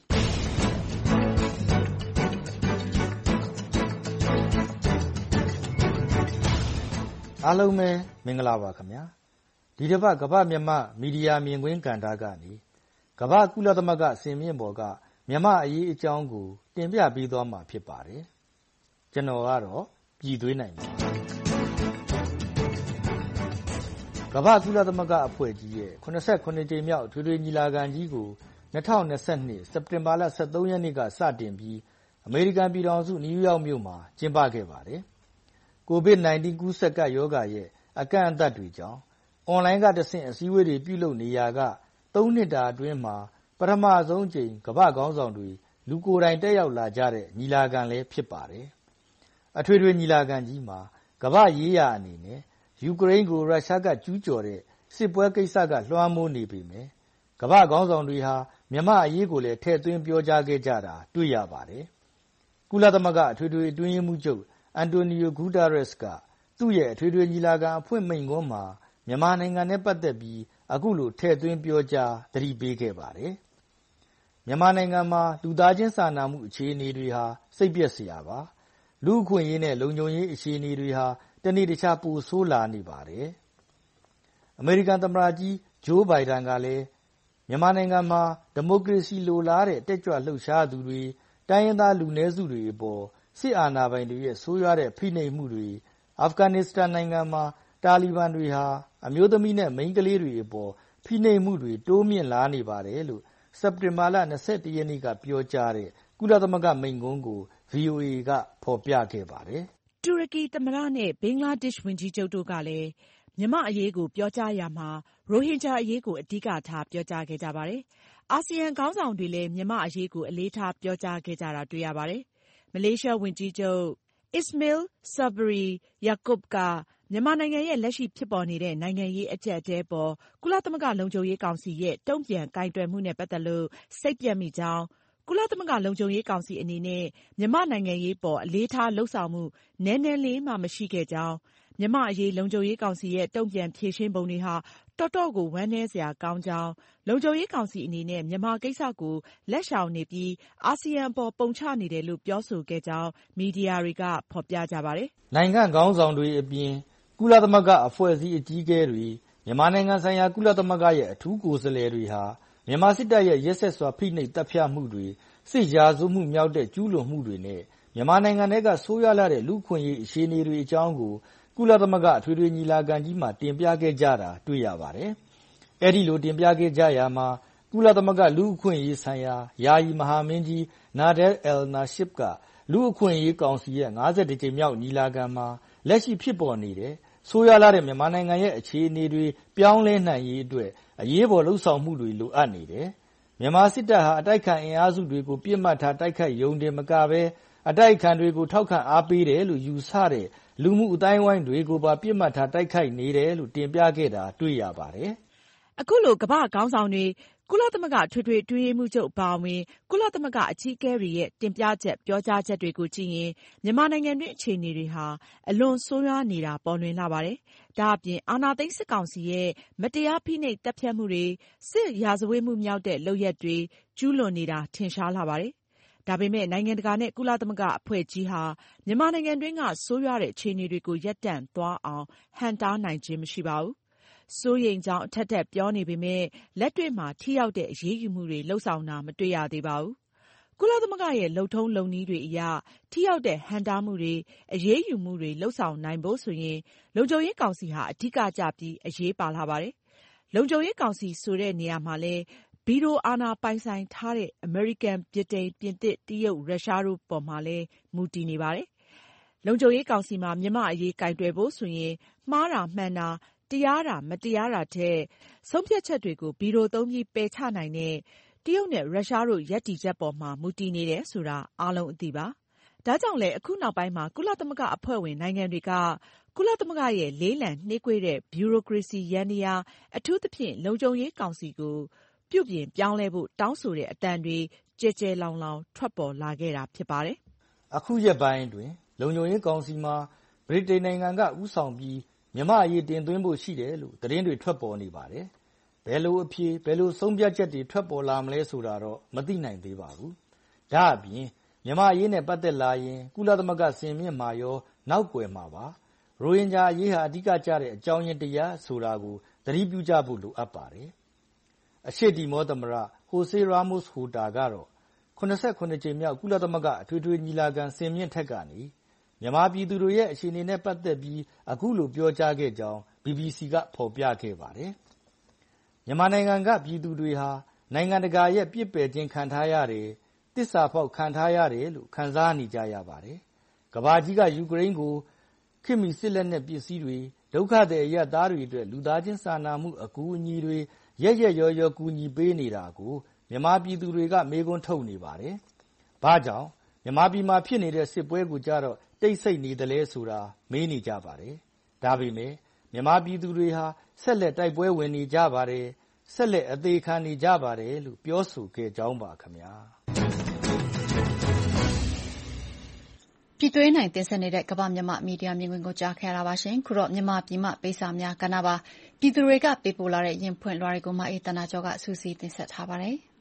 ။အားလုံးပဲမင်္ဂလာပါခင်ဗျာ။ဒီတစ်ပတ်ကမ္ဘာမြန်မာမီဒီယာမြင်ကွင်းကဏ္ဍကနေကမ္ဘာကုလသမဂ္ဂအစည်းအဝေးပေါ်ကမြန်မာအရေးအကြောင်းကိုတင်ပြပေးသွားမှာဖြစ်ပါတယ်။ကျွန်တော်ကတော့ပြည်သွေးနိုင်ပါကမ္ဘာကုလသမဂ္ဂအဖွဲ့ကြီးရဲ့89ကြိမ်မြောက်ထွေထွေညီလာခံကြီးကို2022စက်တင်ဘာလ23ရက်နေ့ကစတင်ပြီးအမေရိကန်ပြည်ထောင်စုနယူးယောက်မြို့မှာကျင်းပခဲ့ပါတယ်။ COVID-19 ကူးစက်ကပ်ရောဂါရဲ့အကန့်အသတ်တွေကြောင့်အွန်လိုင်းကတဆင့်အစည်းအဝေးတွေပြုလုပ်နေရာက3နှစ်တာအတွင်းမှာပထမဆုံးကြိမ်ကမ္ဘာခေါင်းဆောင်တွေလူကိုယ်တိုင်တက်ရောက်လာကြတဲ့ညီလာခံလည်းဖြစ်ပါတယ်။အထွေထွေညီလာခံကြီးမှာကမ္ဘာရေးရာအနေနဲ့ယူကရိန်းကိုရုရှားကကျူးကျော်တဲ့စစ်ပွဲကိစ္စကလွှမ်းမိုးနေပေမဲ့ကမ္ဘာခေါင်းဆောင်တွေဟာမြန်မာအရေးကိုလည်းထည့်သွင်းပြောကြားခဲ့ကြတာတွေ့ရပါတယ်။ကုလသမဂ္ဂအထွေထွေအတွင်းရေးမှူးချုပ်အန်တိုနီယိုဂူတာရက်စ်ကသူ့ရဲ့အထွေထွေညီလာခံအဖွင့်မိန့်ခွန်းမှာမြန်မာနိုင်ငံနဲ့ပတ်သက်ပြီးအခုလိုထည့်သွင်းပြောကြားသတိပေးခဲ့ပါတယ်။မြန်မာနိုင်ငံမှာလူသားချင်းစာနာမှုအခြေအနေတွေဟာစိတ်ပျက်စရာပါ။လူ့အခွင့်အရေးနဲ့လုံခြုံရေးအခြေအနေတွေဟာတနေ့တခြားပိုဆိုးလာနေပါတယ်။အမေရိကန်သမ္မတကြီးဂျိုးဘိုင်ဒန်ကလည်းမြန်မာနိုင်ငံမှာဒီမိုကရေစီလိုလားတဲ့တက်ကြွလှုပ်ရှားသူတွေတိုင်းရင်းသားလူနည်းစုတွေအပေါ်စစ်အာဏာပိုင်တွေရဲ့ဆိုးရွားတဲ့ဖိနှိပ်မှုတွေအာဖဂန်နစ္စတန်နိုင်ငံမှာတာလီဘန်တွေဟာအမျိုးသမီးနဲ့မိန်းကလေးတွေအပေါ်ဖိနှိပ်မှုတွေတိုးမြင့်လာနေပါတယ်လို့စက်တင်ဘာလ21ရက်နေ့ကပြောကြားတဲ့ကုလသမဂ္ဂမိန့်ခွန်းကိုVOA ကဖော်ပြခဲ့ပါတယ်။တူရကီသမ္မတနဲ့ဘင်္ဂလားဒေ့ရှ်ဝန်ကြီးချုပ်တို့ကလည်းမြန်မာအရေးကိုပြောကြားရာမှာရိုဟင်ဂျာအရေးကိုအဓိကထားပြောကြားခဲ့ကြပါတယ်။အာဆီယံခေါင်းဆောင်တွေလည်းမြန်မာအရေးကိုအလေးထားပြောကြားခဲ့ကြတာတွေ့ရပါတယ်။မလေးရှားဝန်ကြီးချုပ် Ismail Sabri Yaakob ကမြန်မာနိုင်ငံရဲ့လက်ရှိဖြစ်ပေါ်နေတဲ့နိုင်ငံရေးအကျပ်အတည်းပေါ်ကုလသမဂ္ဂလုံခြုံရေးကောင်စီရဲ့တုံ့ပြန်ကိုင်တွယ်မှုနဲ့ပတ်သက်လို့စိတ်ပျက်မိကြောင်းကုလသမဂ္ဂလုံခြုံရေးကောင်စီအနေနဲ့မြန်မာနိုင်ငံရေးပေါ်အလေးထားလုပ်ဆောင်မှုနည်းနည်းလေးမှမရှိခဲ့ကြောင်းမြန်မာအရေးလုံခြုံရေးကောင်စီရဲ့တုံ့ပြန်ဖြေရှင်းပုံတွေဟာတော်တော်ကိုဝမ်းနည်းစရာကောင်းကြောင်းလုံခြုံရေးကောင်စီအနေနဲ့မြန်မာကိစ္စကိုလက်ရှောင်နေပြီးအာဆီယံပေါ်ပုံချနေတယ်လို့ပြောဆိုခဲ့ကြောင်းမီဒီယာတွေကဖော်ပြကြပါတယ်။နိုင်ငံခေါင်းဆောင်တွေအပြင်ကုလသမဂ္ဂအဖွဲ့အစည်းအကြီးအကဲတွေမြန်မာနိုင်ငံဆိုင်ရာကုလသမဂ္ဂရဲ့အထူးကိုယ်စားလှယ်တွေဟာမြန်မာစစ်တပ်ရဲ့ရက်စက်စွာဖိနှိပ်တပ်ဖြတ်မှုတွေစစ်ရာဇဝမှုမြောက်တဲ့ကျူးလွန်မှုတွေနဲ့မြန်မာနိုင်ငံထဲကဆိုးရွားလာတဲ့လူ့အခွင့်အရေးအခြေအနေတွေအကြောင်းကိုကုလသမဂ္ဂအထွေထွေညီလာခံကြီးမှာတင်ပြခဲ့ကြတာတွေ့ရပါတယ်။အဲဒီလိုတင်ပြခဲ့ကြရာမှာကုလသမဂ္ဂလူ့အခွင့်အရေးဆိုင်ရာယာယီမဟာမင်းကြီးနာဒဲလ် အယ်နာရှစ်ကလူ့အခွင့်အရေးကောင်စီရဲ့52ကြိမ်မြောက်ညီလာခံမှာလက်ရှိဖြစ်ပေါ်နေတဲ့ဆိုးရွားလာတဲ့မြန်မာနိုင်ငံရဲ့အခြေအနေတွေပြောင်းလဲနိုင်ရေးအတွက်အရေးပေါ်လှုံ့ဆော်မှုတွေလိုအပ်နေတယ်။မြန်မာစစ်တပ်ဟာအတိုက်ခံအင်အားစုတွေကိုပြစ်မှတ်ထားတိုက်ခိုက်ရုံတင်မကဘဲအတိုက်ခံတွေကိုထောက်ခံအားပေးတယ်လို့ယူဆတဲ့လူမှုအတိုင်းဝိုင်းတွေကိုပါပြစ်မှတ်ထားတိုက်ခိုက်နေတယ်လို့တင်ပြခဲ့တာတွေ့ရပါတယ်။အခုလိုကမ္ဘာခေါင်းဆောင်တွေကုလသမဂ္ဂထွေထွေအတွင်းရေးမှူးချုပ်အပါအဝင်ကုလသမဂ္ဂအကြီးအကဲတွေရဲ့တင်ပြချက်ပြောကြားချက်တွေကိုကြည့်ရင်မြန်မာနိုင်ငံတွင်းအခြေအနေတွေဟာအလွန်ဆိုးရွားနေတာပေါ်လွင်လာပါတယ်။ဒါအပြင်အာဏာသိမ်းစစ်ကောင်စီရဲ့မတရားဖိနှိပ်တပ်ဖြတ်မှုတွေစစ်ရာဇဝတ်မှုမြောက်တဲ့လုပ်ရပ်တွေကျူးလွန်နေတာထင်ရှားလာပါတယ်။ဒါပေမဲ့နိုင်ငံတကာနဲ့ကုလသမဂ္ဂအဖွဲ့ကြီးဟာမြန်မာနိုင်ငံတွင်းကဆိုးရွားတဲ့အခြေအနေတွေကိုရပ်တန့်သွားအောင်ဟန့်တားနိုင်ခြင်းမရှိပါဘူး။စိုးရိမ်ကြောင်းအထက်ထက်ပြောနေပေမဲ့လက်တွေ့မှာထိရောက်တဲ့အရေးယူမှုတွေလုပ်ဆောင်တာမတွေ့ရသေးပါဘူး။ကုလသမဂ္ဂရဲ့လုပ်ထုံးလုပ်နည်းတွေအရထိရောက်တဲ့ဟန့်တားမှုတွေအရေးယူမှုတွေလုပ်ဆောင်နိုင်ဖို့ဆိုရင်လုံခြုံရေးကောင်စီဟာအဓိကကျပြီးအရေးပါလာပါတယ်။လုံခြုံရေးကောင်စီဆိုတဲ့နေရာမှာလည်းဗီတိုအာဏာပိုင်ဆိုင်ထားတဲ့အမေရိကန်၊ဗြိတိန်၊ပြင်သစ်၊တရုတ်၊ရုရှားတို့ပေါ်မှာလည်းမူတည်နေပါတယ်။လုံခြုံရေးကောင်စီမှာမြန်မာ့အရေးကိုင်တွယ်ဖို့ဆိုရင်မှားတာမှန်တာတရားတာမတရားတာထက်ဆုံးဖြတ်ချက်တွေကိုဗီတိုသုံးပြီးပယ်ချနိုင်တဲ့တရုတ်နဲ့ရုရှားတို့ရပ်တည်ချက်ပေါ်မှာမူတည်နေတယ်ဆိုတာအားလုံးအသိပါ။ဒါကြောင့်လည်းအခုနောက်ပိုင်းမှာကုလသမဂ္ဂအဖွဲ့ဝင်နိုင်ငံတွေကကုလသမဂ္ဂရဲ့လေးလံနှေးကွေးတဲ့ဗျူရိုကရေစီယန္တရားအထူးသဖြင့်လုံခြုံရေးကောင်စီကိုပြုပြင်ပြောင်းလဲဖို့တောင်းဆိုတဲ့အသံတွေကျယ်ကျယ်လောင်လောင်ထွက်ပေါ်လာခဲ့တာဖြစ်ပါတယ်။အခုရက်ပိုင်းတွင်လုံခြုံရေးကောင်စီမှာဗြိတိန်နိုင်ငံကဦးဆောင်ပြီးမြန်မာအရေးတင်သွင်းဖို့ရှိတယ်လို့သတင်းတွေထွက်ပေါ်နေပါတယ်။ဘယ်လိုအဖြေဘယ်လိုဆုံးဖြတ်ချက်တွေထွက်ပေါ်လာမလဲဆိုတာတော့မသိနိုင်သေးပါဘူး။ဒါအပြင်မြန်မာအရေးနဲ့ပတ်သက်လာရင်ကုလသမဂ္ဂစင်မြင့်မှာရောနောက်ွယ်မှာပါရိုဟင်ဂျာအရေးဟာအဓိကကျတဲ့အကြောင်းရင်းတရားဆိုတာကိုသတိပြုကြဖို့လိုအပ်ပါတယ်။အရှေ့တီမောသမ္မတဟိုဆေးရာမို့စ်ဟိုတာကတော့89ကြိမ်မြောက်ကုလသမဂ္ဂအထွေထွေညီလာခံစင်မြင့်ထက်ကနေမြန်မာပြည်သူတွေရဲ့အခြေအနေနဲ့ပတ်သက်ပြီးအခုလိုပြောကြားခဲ့ကြောင်း BBC ကဖော်ပြခဲ့ပါတယ်။မြန်မာနိုင်ငံကပြည်သူတွေဟာနိုင်ငံတကာရဲ့ပြစ်ပယ်ခြင်းခံထားရတယ်တစ္ဆာဖောက်ခံထားရတယ်လို့ခံစားနေကြရပါတယ်။ကမ္ဘာကြီးကယူကရိန်းကိုခေတ်မီစစ်လက်နက်ပစ္စည်းတွေဒုက္ခသည်အရပ်သားတွေအတွက်လူသားချင်းစာနာမှုအကူအညီတွေရက်ရောကူညီပေးနေတာကိုမြန်မာပြည်သူတွေကမေးခွန်းထုတ်နေပါတယ်။ဘာကြောင့်မြန်မာပြည်မှာဖြစ်နေတဲ့စစ်ပွဲကိုကြတော့တိတ်ဆိတ်နေတယ်လဲဆိုတာမေးနေကြပါတယ်။ဒါပေမဲ့မြန်မာပြည်သူတွေဟာဆက်လက်တိုက်ပွဲဝင်နေကြပါတယ်။ဆက်လက်အသေးခံနေကြပါတယ်လို့ပြောဆိုခဲ့ကြောင်းပါခင်ဗျာ။ပြည်တွင်းနိုင်တင်ဆက်နေတဲ့ကမ္ဘာမြန်မာမီဒီယာမြင်ကွင်းကိုကြားခဲ့ရတာပါရှင်။ခုတော့မြန်မာပြည်မှပေးစာများကဏ္ဍပါပြည်သူတွေကပေးပို့လာတဲ့ရင်ဖွင့်လွှာတွေကိုမအေးတနာကျော်ကစူးစီးတင်ဆက်ထားပါတယ်။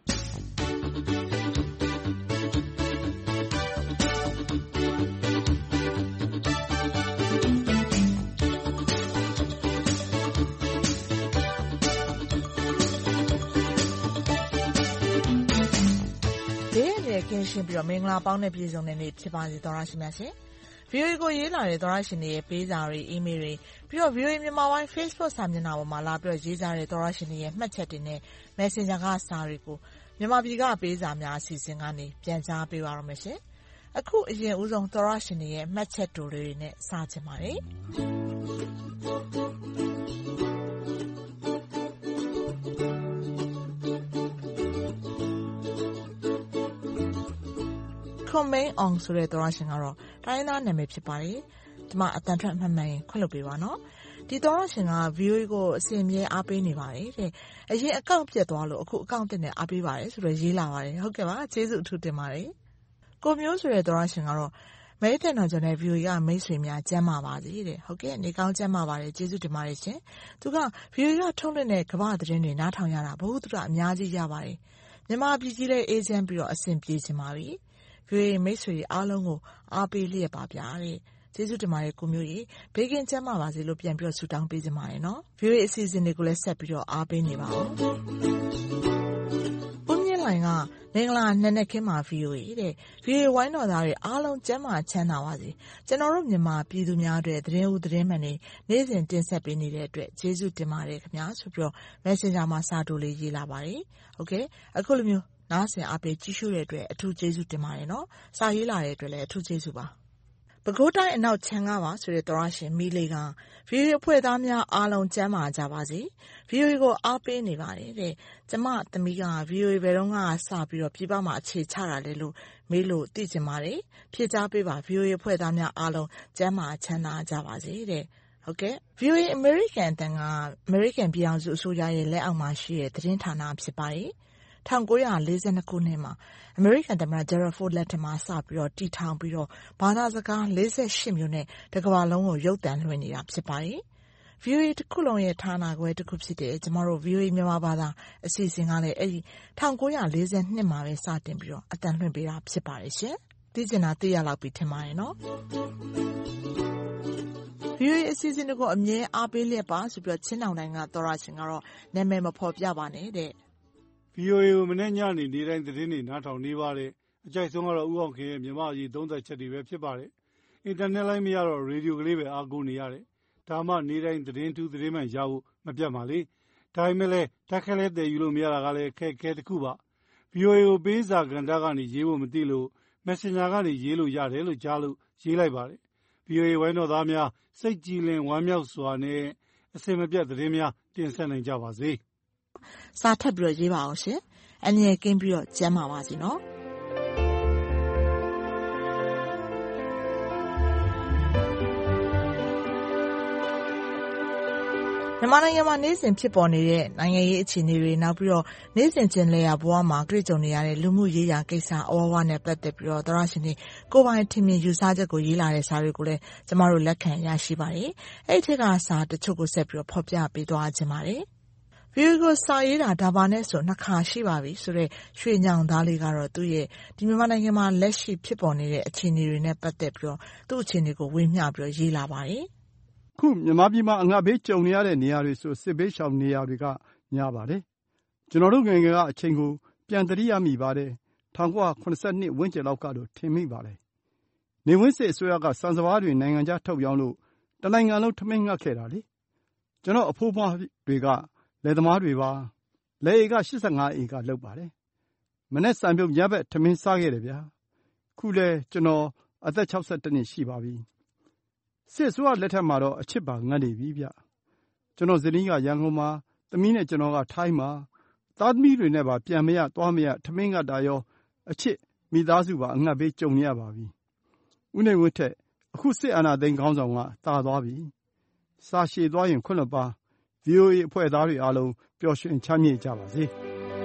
ကင်းရှင်းပြီးတော့မင်္ဂလာပေါင်းနဲ့ပြည့်စုံတဲ့နေ့ဖြစ်ပါစေသောရရှိမြတ်ရှင်။ VOA ကိုရေးလာတဲ့သောရရှင်တွေရဲ့ပေးစာတွေအီးမေးလ်တွေပြီးတော့ VOA မြန်မာပိုင်း Facebook စာမျက်နှာပေါ်မှာလာပြီးတော့ရေးကြတဲ့သောရရှင်တွေရဲ့မှတ်ချက်တွေနဲ့ Messenger ကစာတွေကိုမြန်မာပြည်ကပေးစာများအစီအစဉ်ကနေပြန်ကြားပေးပါရမယ်ရှင်။အခုအရင်ဦးဆုံးသောရရှင်တွေရဲ့မှတ်ချက်တိုတွေနဲ့စချင်ပါတယ်။ Kumain Ong ဆိုတဲ့သောရရှင်ကတော့တိုင်းသားနာမည်ဖြစ်ပါတယ်။ဒီမှာအတန်ထွက်မှန်မှန်ခွင့်လုပ်ပေးပါနော်။ဒီသောရရှင်က VOA ကိုအစဉ်အမြဲအားပေးနေပါတယ်တဲ့အရင်အကောင့်ပြတ်သွားလို့အခုအကောင့်တက်နေအားပေးပါတယ်ဆိုတော့ရေးလာပါတယ်ဟုတ်ကဲ့ပါကျေးဇူးအထူးတင်ပါတယ်။ကိုမျိုးဆိုတဲ့သောရရှင်ကတော့မဲတဲ့တော်ကျွန်တော် VOA ကမိတ်ဆွေများကျမ်းမာပါစေတဲ့ဟုတ်ကဲ့နေကောင်းကျမ်းမာပါတယ်ကျေးဇူးတင်ပါတယ်ရှင်။သူက VOA ကထုတ်လွှင့်တဲ့ကမ္ဘာသတင်းတွေနားထောင်ရတာဘုသူကအများကြီးရပါတယ်။မြန်မာပြည်ကြီးလည်းအေးချမ်းပြီးတော့အဆင်ပြေချင်ပါပြီ။ VOA မိတ်ဆွေအားလုံးကိုအားပေးလျက်ပါဗျာတဲ့ကျေးဇူးတင်ပါတယ်ကိုမျိုးကြီးဘေးကင်းကျန်းမာပါစေလို့ပြန်ပြီးတော့ဆုတောင်းပေးကြပါတယ်နော် VOA အစီအစဉ်တွေကိုလည်းဆက်ပြီးတော့အားပေးနေပါဦးပုံမြင့်လိုင်ကမင်္ဂလာနံနက်ခင်းမှာ VOA တဲ့ VOA ဝိုင်းတော်သားတွေအားလုံးကျန်းမာချမ်းသာပါစေကျွန်တော်တို့မြန်မာပြည်သူများအတွက်သတင်းဦးသတင်းမှန်တွေနေ့စဉ်တင်ဆက်ပေးနေတဲ့အတွက်ကျေးဇူးတင်ပါတယ်ခင်ဗျာဆိုပြီးတော့ Messenger မှာစာတိုလေးရေးလာပါတယ်ဟုတ်ကဲ့အခုလိုမျိုးနားဆင်အားပေးကြည့်ရှုတဲ့အတွက်အထူးကျေးဇူးတင်ပါတယ်နော်စာရေးလာတဲ့အတွက်လည်းအထူးကျေးဇူးပါပဲခူးတိုင်းအနောက်ချမ်းကားပါဆိုတဲ့သောရရှင်မီလီက VOA အဖွဲ့သားများအားလုံးကျမ်းမာကြပါစေ VOA ကိုအားပေးနေပါတယ်တဲ့ကျမသမီးက VOA ဘယ်တော့မှစပြီးတော့ပြည်ပမှာအခြေချတာလေလို့မေးလို့သိချင်ပါတယ်ဖြေကြားပေးပါ VOA အဖွဲ့သားများအားလုံးကျမ်းမာချမ်းသာကြပါစေတဲ့ဟုတ်ကဲ့ VOA American တန်က American ပြည်အောင်စုအစိုးရရဲ့လက်အောက်မှာရှိတဲ့သတင်းဌာနဖြစ်ပါတယ်1942ခုနှစ်မှာအမေရိကန်သမ္မတဂျေရာဖို့လက်ထက်မှာစပြီးတော့တည်ထောင်ပြီးတော့ဘာသာစကား48မျိုးနဲ့တစ်ကမ္ဘာလုံးကိုရုပ်သံလွှင့်နေတာဖြစ်ပါတယ် VOA တစ်ခုလုံးရဲ့ဌာနခွဲတစ်ခုဖြစ်တဲ့ကျမတို့ VOA မြန်မာဘာသာအစီအစဉ်ကလည်းအဲ့ဒီ1942မှာပဲစတင်ပြီးတော့အတန်လွှင့်ပေးတာဖြစ်ပါတယ်ရှင်။သိချင်တာသိရလောက်ပြီထင်ပါတယ်နော်။ VOA အစီအစဉ်ကိုအမြဲအားပေးလျက်ပါဆိုပြီးတော့ချင်းတောင်တိုင်းကသောရရှင်ကတော့နာမည်မဖော်ပြပါနဲ့တဲ့။ VOA ကိုမနေ့ညနေနေ့တိုင်းသတင်းတွေနားထောင်နေပါတယ်။အကြိုက်ဆုံးကတော့ဦးအောင်ခင်ရဲ့မြန်မာအရေးသုံးသက်ချက်တွေပဲဖြစ်ပါတယ်။အင်တာနက်လိုင်းမရတော့ရေဒီယိုကလေးပဲအားကိုးနေရတယ်။ဒါမှနေ့တိုင်းသတင်းထူးသတင်းမှန်ရဖို့မပြတ်ပါလေ။ဒါပေမဲ့လည်းတက်ခဲလဲတည်ယူလို့မရတာကလည်းခက်ခဲတစ်ခုပါ။ VOA ကိုပေးစာကန္တာကနေရေးဖို့မသိလို့ Messenger ကနေရေးလို့ရတယ်လို့ကြားလို့ရေးလိုက်ပါတယ်။ VOA ဝိုင်းတော်သားများစိတ်ကြည်လင်ဝမ်းမြောက်စွာနဲ့အစင်မပြတ်သတင်းများတင်ဆက်နိုင်ကြပါစေ။စာထပ်ပြီးတော့ရေးပါအောင်ရှင်။အနည်းကင်းပြီးတော့ကျမ်းပါပါစီနော်။မြန်မာနိုင်ငံမှာနေ့စဉ်ဖြစ်ပေါ်နေတဲ့နိုင်ငံရေးအခြေအနေတွေနောက်ပြီးတော့နေ့စဉ်ကျင်လည်ရာဘဝမှာတွေ့ကြုံနေရတဲ့လူမှုရေးရာကိစ္စအဝဝနဲ့ပတ်သက်ပြီးတော့သောရရှင်တွေကိုပိုင်ထင်မြင်ယူဆချက်ကိုရေးလာတဲ့စာတွေကိုလည်းကျမတို့လက်ခံရရှိပါတယ်။အဲ့ဒီထက်ကစာတချို့ကိုဆက်ပြီးတော့ဖော်ပြပေးသွားခြင်းပါတယ်။ VOA ကိုစာရေးတာဒါပါနဲ့ဆို2ခါရှိပါပြီဆိုတော့ရွှေညောင်သားလေးကတော့သူ့ရဲ့ဒီမြန်မာနိုင်ငံမှာလက်ရှိဖြစ်ပေါ်နေတဲ့အခြေအနေတွေနဲ့ပတ်သက်ပြီးတော့သူ့အခြေအနေကိုဝေမျှပြီးတော့ရေးလာပါတယ်။ခုမြန်မာပြည်မှာအငတ်ဘေးကြုံနေရတဲ့နေရာတွေဆိုစစ်ဘေးရှောင်နေရာတွေကများပါတယ်။ကျွန်တော်တို့ငယ်ငယ်ကအချိန်ကိုပြန်သတိရမိပါတယ်။1982ဝန်းကျင်လောက်ကတော့ထင်မိပါတယ်။နေဝင်းစစ်အစိုးရကစံစဘာတွေနိုင်ငံခြားထုတ်ရောင်းလို့တနိုင်ငံလုံးထမင်းငတ်ခဲ့တာလေ။ကျွန်တော်အဖိုးဖွားတွေကလယ်သမားတွေပါ။လယ်ဧက85ဧကလောက်ပါတယ်။မနေ့စံပြုတ်ညဘက်ထမင်းစားခဲ့တယ်ဗျာ။ခုလဲကျွန်တော်အသက်62နှစ်ရှိပါပြီ။စစ်အစိုးရလက်ထက်မှာတော့အချစ်ပါငတ်နေပြီဗျ။ကျွန်တော်ဇနီးကရန်ကုန်မှာသမီးနဲ့ကျွန်တော်ကထိုင်းမှာသားသမီးတွေနဲ့ပါပြန်မရသွားမရထမင်းငတ်တာရောအချစ်မိသားစုပါအငတ်ဘေးကြုံနေရပါပြီ။ဦးနေဝင်းထက်အခုစစ်အာဏာသိမ်းခေါင်းဆောင်ကတာသွားပြီ။စာရှည်သွားရင်ခွင့်လွှတ်ပါ။ VOA အဖွဲ့သားတွေအားလုံးပျော်ရွှင်ချမ်းမြေ့ကြပါစေ။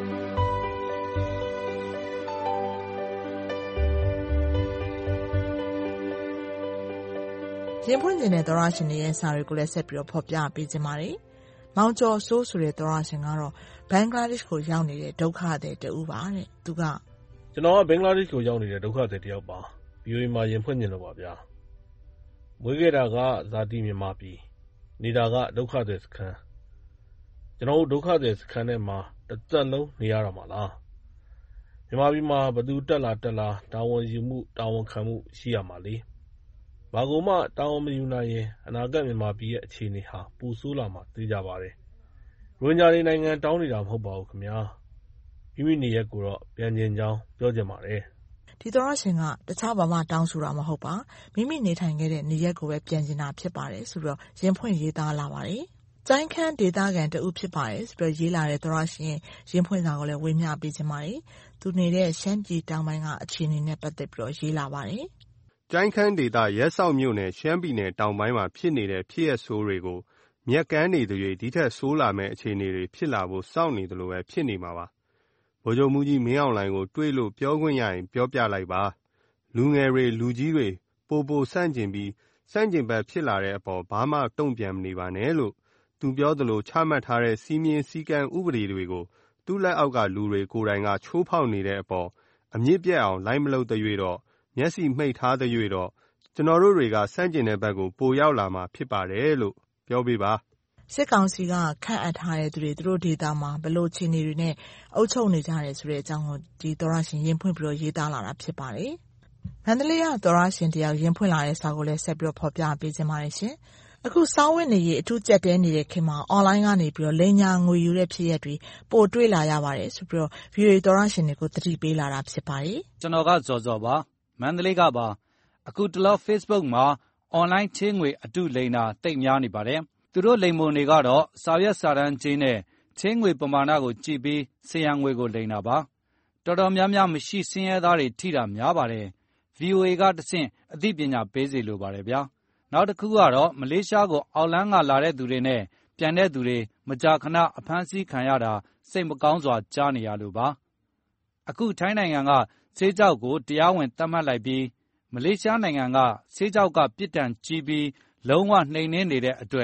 ရင်ဖွင့်ခြင်းတဲ့သောရရှင်တွေရဲ့စာတွေကိုလည်းဆက်ပြီးတော့ဖော်ပြပေးခြင်းပါတယ်။မောင်ကျော်စိုးဆိုတဲ့သောရရှင်ကတော့ဘင်္ဂလားဒေ့ရှ်ကိုရောက်နေတဲ့ဒုက္ခသည်တဦးပါတဲ့။သူကကျွန်တော်ကဘင်္ဂလားဒေ့ရှ်ကိုရောက်နေတဲ့ဒုက္ခသည်တယောက်ပါ။ VOA မှာရင်ဖွင့်ခြင်းလို့ပါဗျာ။မွေးခဲ့တာကဇာတိမြန်မာပြည်နေတာကဒုက္ခသည်စခန်းကျွန်တော်တို့ဒုက္ခသည်စခန်းထဲမှာတစ်သက်လုံးနေရတာမလား။မြန်မာပြည်မှာဘသူတက်လာတာဝန်ယူမှုတာဝန်ခံမှုရှိရမှာလေ။ဘာကိုမှတာဝန်မယူနိုင်ရင်အနာဂတ်မြန်မာပြည်ရဲ့အခြေအနေဟာပူဆိုးလာမှာသိကြပါတယ်။ရိုဟင်ဂျာတွေနိုင်ငံတောင်းနေတာမဟုတ်ပါဘူးခင်ဗျာ။မိမိနေရက်ကိုတော့ပြန်ကျင်ကြောင်းပြောချင်ပါတယ်။ဒီသောရရှင်ကတခြားဘာမှတောင်းဆိုတာမဟုတ်ပါ။မိမိနေထိုင်ခဲ့တဲ့နေရက်ကိုပဲပြန်ကျင်တာဖြစ်ပါတယ်ဆိုပြီးတော့ရင်ဖွင့်ရေးသားလာပါတယ်။ကျိုင်းခန်းဒေသခံတဦးဖြစ်ပါတယ်ဆိုပြီးရေးလာတဲ့သောရရှင်ရင်ဖွင့်စာကိုလည်းဝေမျှပေးခြင်းပါတယ်။သူနေတဲ့ရှမ်းပြည်တောင်ပိုင်းကအခြေအနေနဲ့ပတ်သက်ပြီးတော့ရေးလာပါတယ်။ကျိုင်းခန်းဒေသရဲဆောက်မြို့နယ်ရှမ်းပြည်နယ်တောင်ပိုင်းမှာဖြစ်နေတဲ့ဖြစ်ရပ်ဆိုးတွေကိုမြက်ကမ်းနေသရွေ့ဒီထက်ဆိုးလာမယ့်အခြေအနေတွေဖြစ်လာဖို့စောင့်နေတယ်လို့ပဲဖြစ်နေမှာပါဗိုလ်ချုပ်မှူးကြီးမင်းအောင်လှိုင်ကိုတွေးလို့ပြောခွင့်ရရင်ပြောပြလိုက်ပါလူငယ်တွေလူကြီးတွေပိုဆန့်ကျင်ပြီးစန့်ကျင်ဘက်ဖြစ်လာတဲ့အပေါ်ဘာမှတုံ့ပြန်မနေပါနဲ့လို့သူပြောသလိုချမှတ်ထားတဲ့စီးမြင်စည်းကမ်းဥပဒေတွေကိုသူ့လက်အောက်ကလူတွေကိုယ်တိုင်ကချိုးဖောက်နေတဲ့အပေါ်အမြင့်ပြတ်အောင်လိုက်မလုပ်တဲ့၍တော့မျက်စိမှိတ်ထားတဲ့၍တော့ကျွန်တော်တို့တွေကစန့်ကျင်တဲ့ဘက်ကိုပိုရောက်လာမှာဖြစ်ပါတယ်လို့ပြောပေးပါစစ်ကောင်စီကခန့်အပ်ထားတဲ့သူတို့ဒေသမှာဘလို့အခြေအနေတွေနဲ့အုပ်ချုပ်နေကြတယ်ဆိုတဲ့အကြောင်းကိုဒီသောရရှင်ရင်ဖွင့်ပြီးတော့ရေးသားလာတာဖြစ်ပါတယ်။မန္တလေးကသောရရှင်တယောက်ရင်ဖွင့်လာတဲ့စာကိုလည်းဆက်ပြီးတော့ဖော်ပြပေးခြင်းပါတယ်ရှင်။အခုစောင်းဝတ်နေရေးအထူးကြက်တဲနေတဲ့ခင်မှာအွန်လိုင်းကနေပြီးတော့လိန်ညာငွေယူတဲ့ဖြစ်ရပ်တွေပို့တွေ့လာရပါတယ်ဆိုပြီးတော့ VOA သောရရှင်တွေကိုသတိပေးလာတာဖြစ်ပါတယ်။ကျွန်တော်ကဇော်ပါမန္တလေးကပါအခုတလော Facebook မှာအွန်လိုင်းချင်းငွေအတုလိမ်တာတိတ်များနေပါတယ်သူတို့လိမ်မုံတွေကတော့စာရွက်စာတမ်းချင်းနဲ့ချင်းငွေပမာဏကိုကြည့်ပြီးစရံငွေကိုလိမ်တာပါတော်တော်များများမရှိစင်းရဲသားတွေထိတာများပါတယ် VOA ကတဆင့်အသိပညာပေးစေလိုပါတယ်ဗျာနောက်တစ်ခုကတော့မလေးရှားကိုအောက်လန်းကလာတဲ့သူတွေနဲ့ပြန်တဲ့သူတွေမကြာခဏအဖမ်းဆီးခံရတာစိတ်မကောင်းစွာကြားနေရလို့ပါအခုထိုင်းနိုင်ငံကဆေးကြောက်ကိုတရားဝင်သတ်မှတ်လိုက်ပြီးမလေးရှားနိုင်ငံကဆေးကြောက်ကပြစ်ဒဏ်ကြီးပြီးလုံးဝနှိမ်နင်းနေတဲ့အတွက်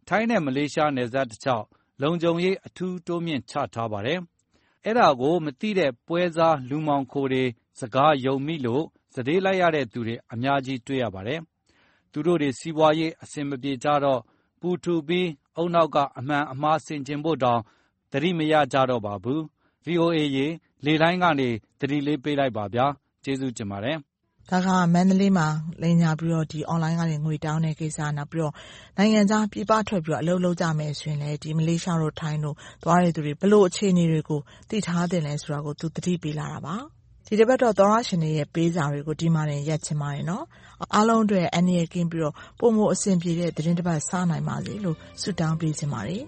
ထိုင်းနဲ့မလေးရှားနယ်စပ်တလျှောက်လုံခြုံရေးအထူးတိုးမြှင့်ချထားပါတယ်။အဲ့ဒါကိုမသိတဲ့ပွဲစားလူမှောင်ခိုတွေစကားယုံမိလို့စတေးလိုက်ရတဲ့သူတွေအများကြီးတွေ့ရပါတယ်။သူတို့တွေစီးပွားရေးအဆင်မပြေကြတော့ပူထူပြီးအုံနောက်ကအမှန်အမှားဆင်ခြင်ဖို့တောင်သတိမရကြတော့ပါဘူး။ VOA ရေလေလိုင်းကနေသတိလေးပေးလိုက်ပါဗျာ။ကျေးဇူးတင်ပါတယ်။ဒါကမန္တလေးမှာလိမ်ညာပြီးတော့ဒီ online ကနေငွေတောင်းတဲ့ကိစ္စနောက်ပြီးတော့နိုင်ငံခြားပြည်ပထွက်ပြီးတော့အလုပ်လုပ်ကြမယ်ဆိုရင်လည်းဒီမလေးရှားတို့ထိုင်းတို့သွားတဲ့သူတွေဘလို့အခြေအနေတွေကိုသိထားတယ်လဲဆိုတာကိုသူသတိပေးလာတာပါဒီတစ်ပတ်တော့သောရရှင်တွေရဲ့ပေးစာတွေကိုဒီမှာရက်ချင်ပါတယ်နော်အားလုံးအတွက်အနည်းကင်းပြီးတော့ပုံမအဆင်ပြေတဲ့သတင်းတစ်ပတ်စားနိုင်ပါစေလို့ဆုတောင်းပေးချင်ပါတယ်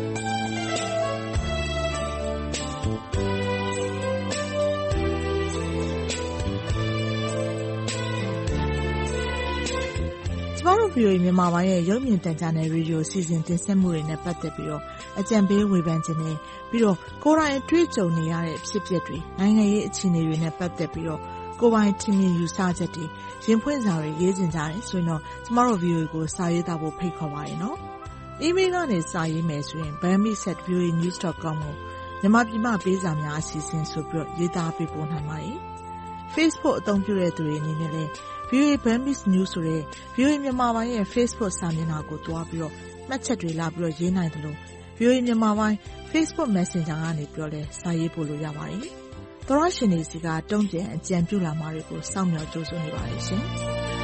ကျမတို့ VOA မြန်မာပိုင်းရဲ့ရုပ်မြင်သံကြားနယ်ရေဒီယိုစီစဉ်တင်ဆက်မှုတွေနဲ့ပတ်သက်ပြီးတော့အကြံပေးဝေဖန်ခြင်းနဲ့ပြီးတော့ကိုယ်တိုင်တွေ့ကြုံနေရတဲ့ဖြစ်ပျက်တွေနိုင်ငံရေးအခြေအနေတွေနဲ့ပတ်သက်ပြီးတော့ကိုယ်ပိုင်ထင်မြင်ယူဆချက်တွေရင်ဖွင့်စာတွေရေးတင်ကြတယ်ဆိုရင်တော့ကျမတို့ VOA ကိုစာရေးသားဖို့ဖိတ်ခေါ်ပါရနော်။ email ကနေစာရေးမယ်ဆိုရင် bambi@voanews.com ကိုမြန်မာပြည်မှာပေးစာများအစီအစဉ်ဆိုပြီးတော့ရေးသားပေးပို့နိုင်ပါတယ်။ Facebook အသုံးပြုတဲ့သူတွေအနေနဲ့လည်းVOA Burmese News ဆိုတဲ့ VOA မြန်မာပိုင်းရဲ့ Facebook စာမျက်နှာကိုတွားပြီးတော့မှတ်ချက်တွေလာပြီးတော့ရေးနိုင်တယ်လို့ VOA မြန်မာပိုင်း Facebook Messenger ကနေပြီးတော့လည်းစာရေးပို့လို့ရပါတယ်။သောရရှင်တွေစီကတုံ့ပြန်အကြံပြုလာမှာတွေကိုစောင့်မျှော်ကြိုးစားနေပါတယ်ရှင်။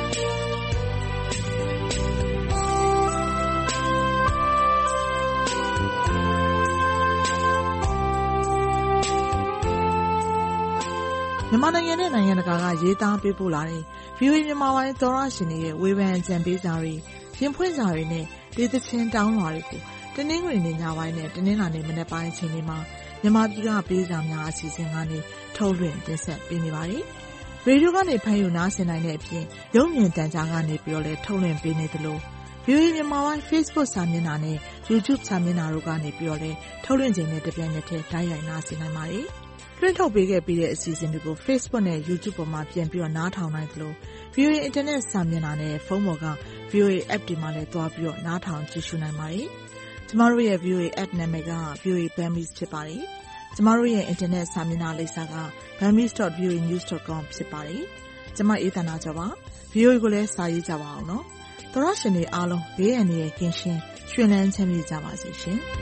မြန်မာနိုင်ငံနဲ့နိုင်ငံတကာကရေးသားပေးပို့လာတဲ့ VOA မြန်မာပိုင်းသောရရှင်တွေရဲ့ဝေဖန်အကြံပေးစာတွေရင်ဖွင့်စာတွေနဲ့ဒေသချင်းတောင်းလွှာတွေကိုတနင်္ဂနွေနေ့ညပိုင်းနဲ့တနင်္လာနေ့မနက်ပိုင်းအချိန်တွေမှာမြန်မာပြည်ကပေးစာများအစီအစဉ်ကနေထုတ်လွှင့်တင်ဆက်ပေးနေပါတယ်။ရေဒီယိုကနေဖမ်းယူနားဆင်နိုင်တဲ့အပြင်ရုပ်မြင်သံကြားကနေပြီးတော့လည်းထုတ်လွှင့်ပေးနေသလို VOA မြန်မာပိုင်း Facebook စာမျက်နှာနဲ့ YouTube စာမျက်နှာတို့ကနေပြီးတော့လည်းထုတ်လွှင့်ခြင်းနဲ့တပြိုင်နက်တည်းတိုက်ရိုက်နားဆင်နိုင်ပါတယ်။လွှင့်ထုတ်ပေးခဲ့ပြီးတဲ့အစီအစဉ်တွေကို Facebook နဲ့ YouTube ပေါ်မှာပြန်ပြီးတော့နားထောင်နိုင်သလို VOA Internet စာမျက်နှာနဲ့ဖုန်းပေါ်က VOA App တွေမှာလည်းတွားပြီးတော့နားထောင်ကြည့်ရှုနိုင်ပါတယ်။ကျမတို့ရဲ့ VOA App နာမည်က VOA Burmese ဖြစ်ပါတယ်။ကျမတို့ရဲ့ Internet စာမျက်နှာလိပ်စာက burmese.voanews.com ဖြစ်ပါတယ်။ကျမအေးသန္တာကျော်ပါ။ VOA ကိုလည်းစာရေးကြပါအောင်နော်။သောရရှင်တွေအားလုံးဘေးအန္တရာယ်ကင်းရှင်းရွှင်လန်းချမ်းမြေ့ကြပါစေရှင်။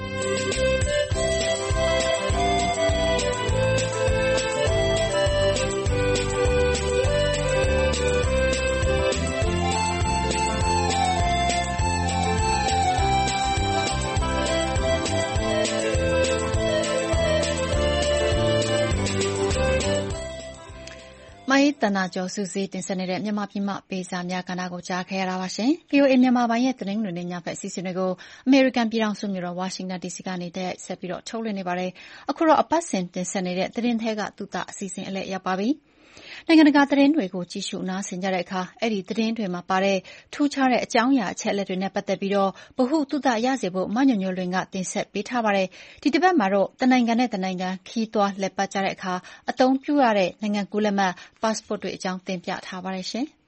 မအေးသန္တာကျော်စုစည်းတင်ဆက်နေတဲ့မြန်မာပြည်မှပေးစာများကဏ္ဍကိုကြားခဲ့ရတာပါရှင်။ VOA မြန်မာပိုင်းရဲ့သတင်းတွေနဲ့ညဖက်အစီအစဉ်တွေကိုအမေရိကန်ပြည်ထောင်စုမြို့တော်ဝါရှင်တန် DC ကနေတက်ဆက်ပြီးတော့ထုတ်လွှင့်နေပါတယ်။အခုတော့အပတ်စဉ်တင်ဆက်နေတဲ့သတင်းထဲကသုတအစီအစဉ်အလဲရောက်ပါပြီ။နိုင်ငံတကာသတင်းတွေကိုကြည့်ရှုနားဆင်ကြတဲ့အခါအဲ့ဒီသတင်းတွေမှာပါတဲ့ထူးခြားတဲ့အကြောင်းအရာအချက်အလက်တွေနဲ့ပတ်သက်ပြီးတော့ဗဟုသုတရစေဖို့မညွန့်ညွန့်လွင်ကတင်ဆက်ပေးထားပါတယ်။ဒီတစ်ပတ်မှာတော့တနိုင်ငံနဲ့တနိုင်ငံခီးသွွားလက်ပတ်ကြတဲ့အခါအသုံးပြုရတဲ့နိုင်ငံကူးလက်မှတ် passport တွေအကြောင်းတင်ပြထားပါတယ်ရှင်။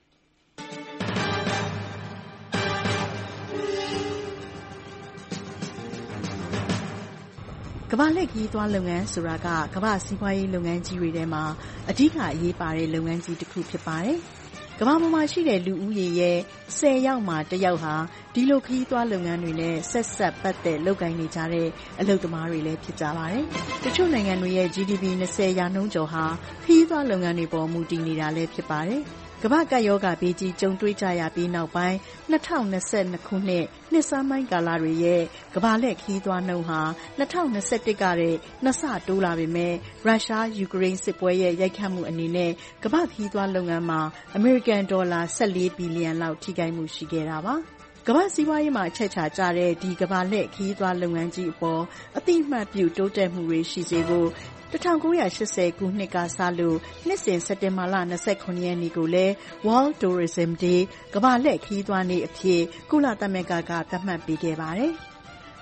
ကမ္ဘာလှည့်ခရီးသွားလုပ်ငန်းဆိုတာကကမ္ဘာစီးပွားရေးလုပ်ငန်းကြီးတွေထဲမှာအဓိကအရေးပါတဲ့လုပ်ငန်းကြီးတစ်ခုဖြစ်ပါတယ်။ကမ္ဘာပေါ်မှာရှိတဲ့လူဦးရေရဲ့10ယောက်မှာ1ယောက်ဟာဒီလိုခရီးသွားလုပ်ငန်းတွေနဲ့ဆက်ဆက်ပတ်သက်လုပ်ကိုင်နေကြတဲ့အလုပ်သမားတွေလည်းဖြစ်ကြပါတယ်။တချို့နိုင်ငံတွေရဲ့ GDP 20% ကျော်ဟာခရီးသွားလုပ်ငန်းတွေပေါ်မူတည်နေတာလည်းဖြစ်ပါတယ်။ကမ္ဘာ့ကပ်ရောဂါဘေးကြီးကြုံတွေ့ကြရပြီးနောက်ပိုင်း2022ခုနှစ်နှစ်ဆန်းပိုင်းကာလတွေရဲ့ကမ္ဘာလှည့်ခရီးသွားနှုန်းဟာ2021ကတဲ့နှစ်ဆတိုးလာပေမဲ့ရုရှားယူကရိန်းစစ်ပွဲရဲ့ရိုက်ခတ်မှုအနေနဲ့ကမ္ဘာ့ခရီးသွားလုပ်ငန်းမှာအမေရိကန်ဒေါ်လာ14ဘီလီယံလောက်ထိခိုက်မှုရှိခဲ့တာပါ။ကမ္ဘာစီးပွားရေးမှာအချက်ချာကျတဲ့ဒီကမ္ဘာလှည့်ခရီးသွားလုပ်ငန်းကြီးအပေါ်အသိအမှတ်ပြုတိုးတက်မှုတွေရှိစေဖို့1980ခုနှစ်ကစလို့နှစ်စဉ်စက်တင်ဘာလ29ရက်နေ့ကိုလည်း World Tourism Day ကမ္ဘာလှည့်ခရီးသွားနေ့အဖြစ်ကုလသမဂ္ဂကသတ်မှတ်ပေးခဲ့ပါတယ်။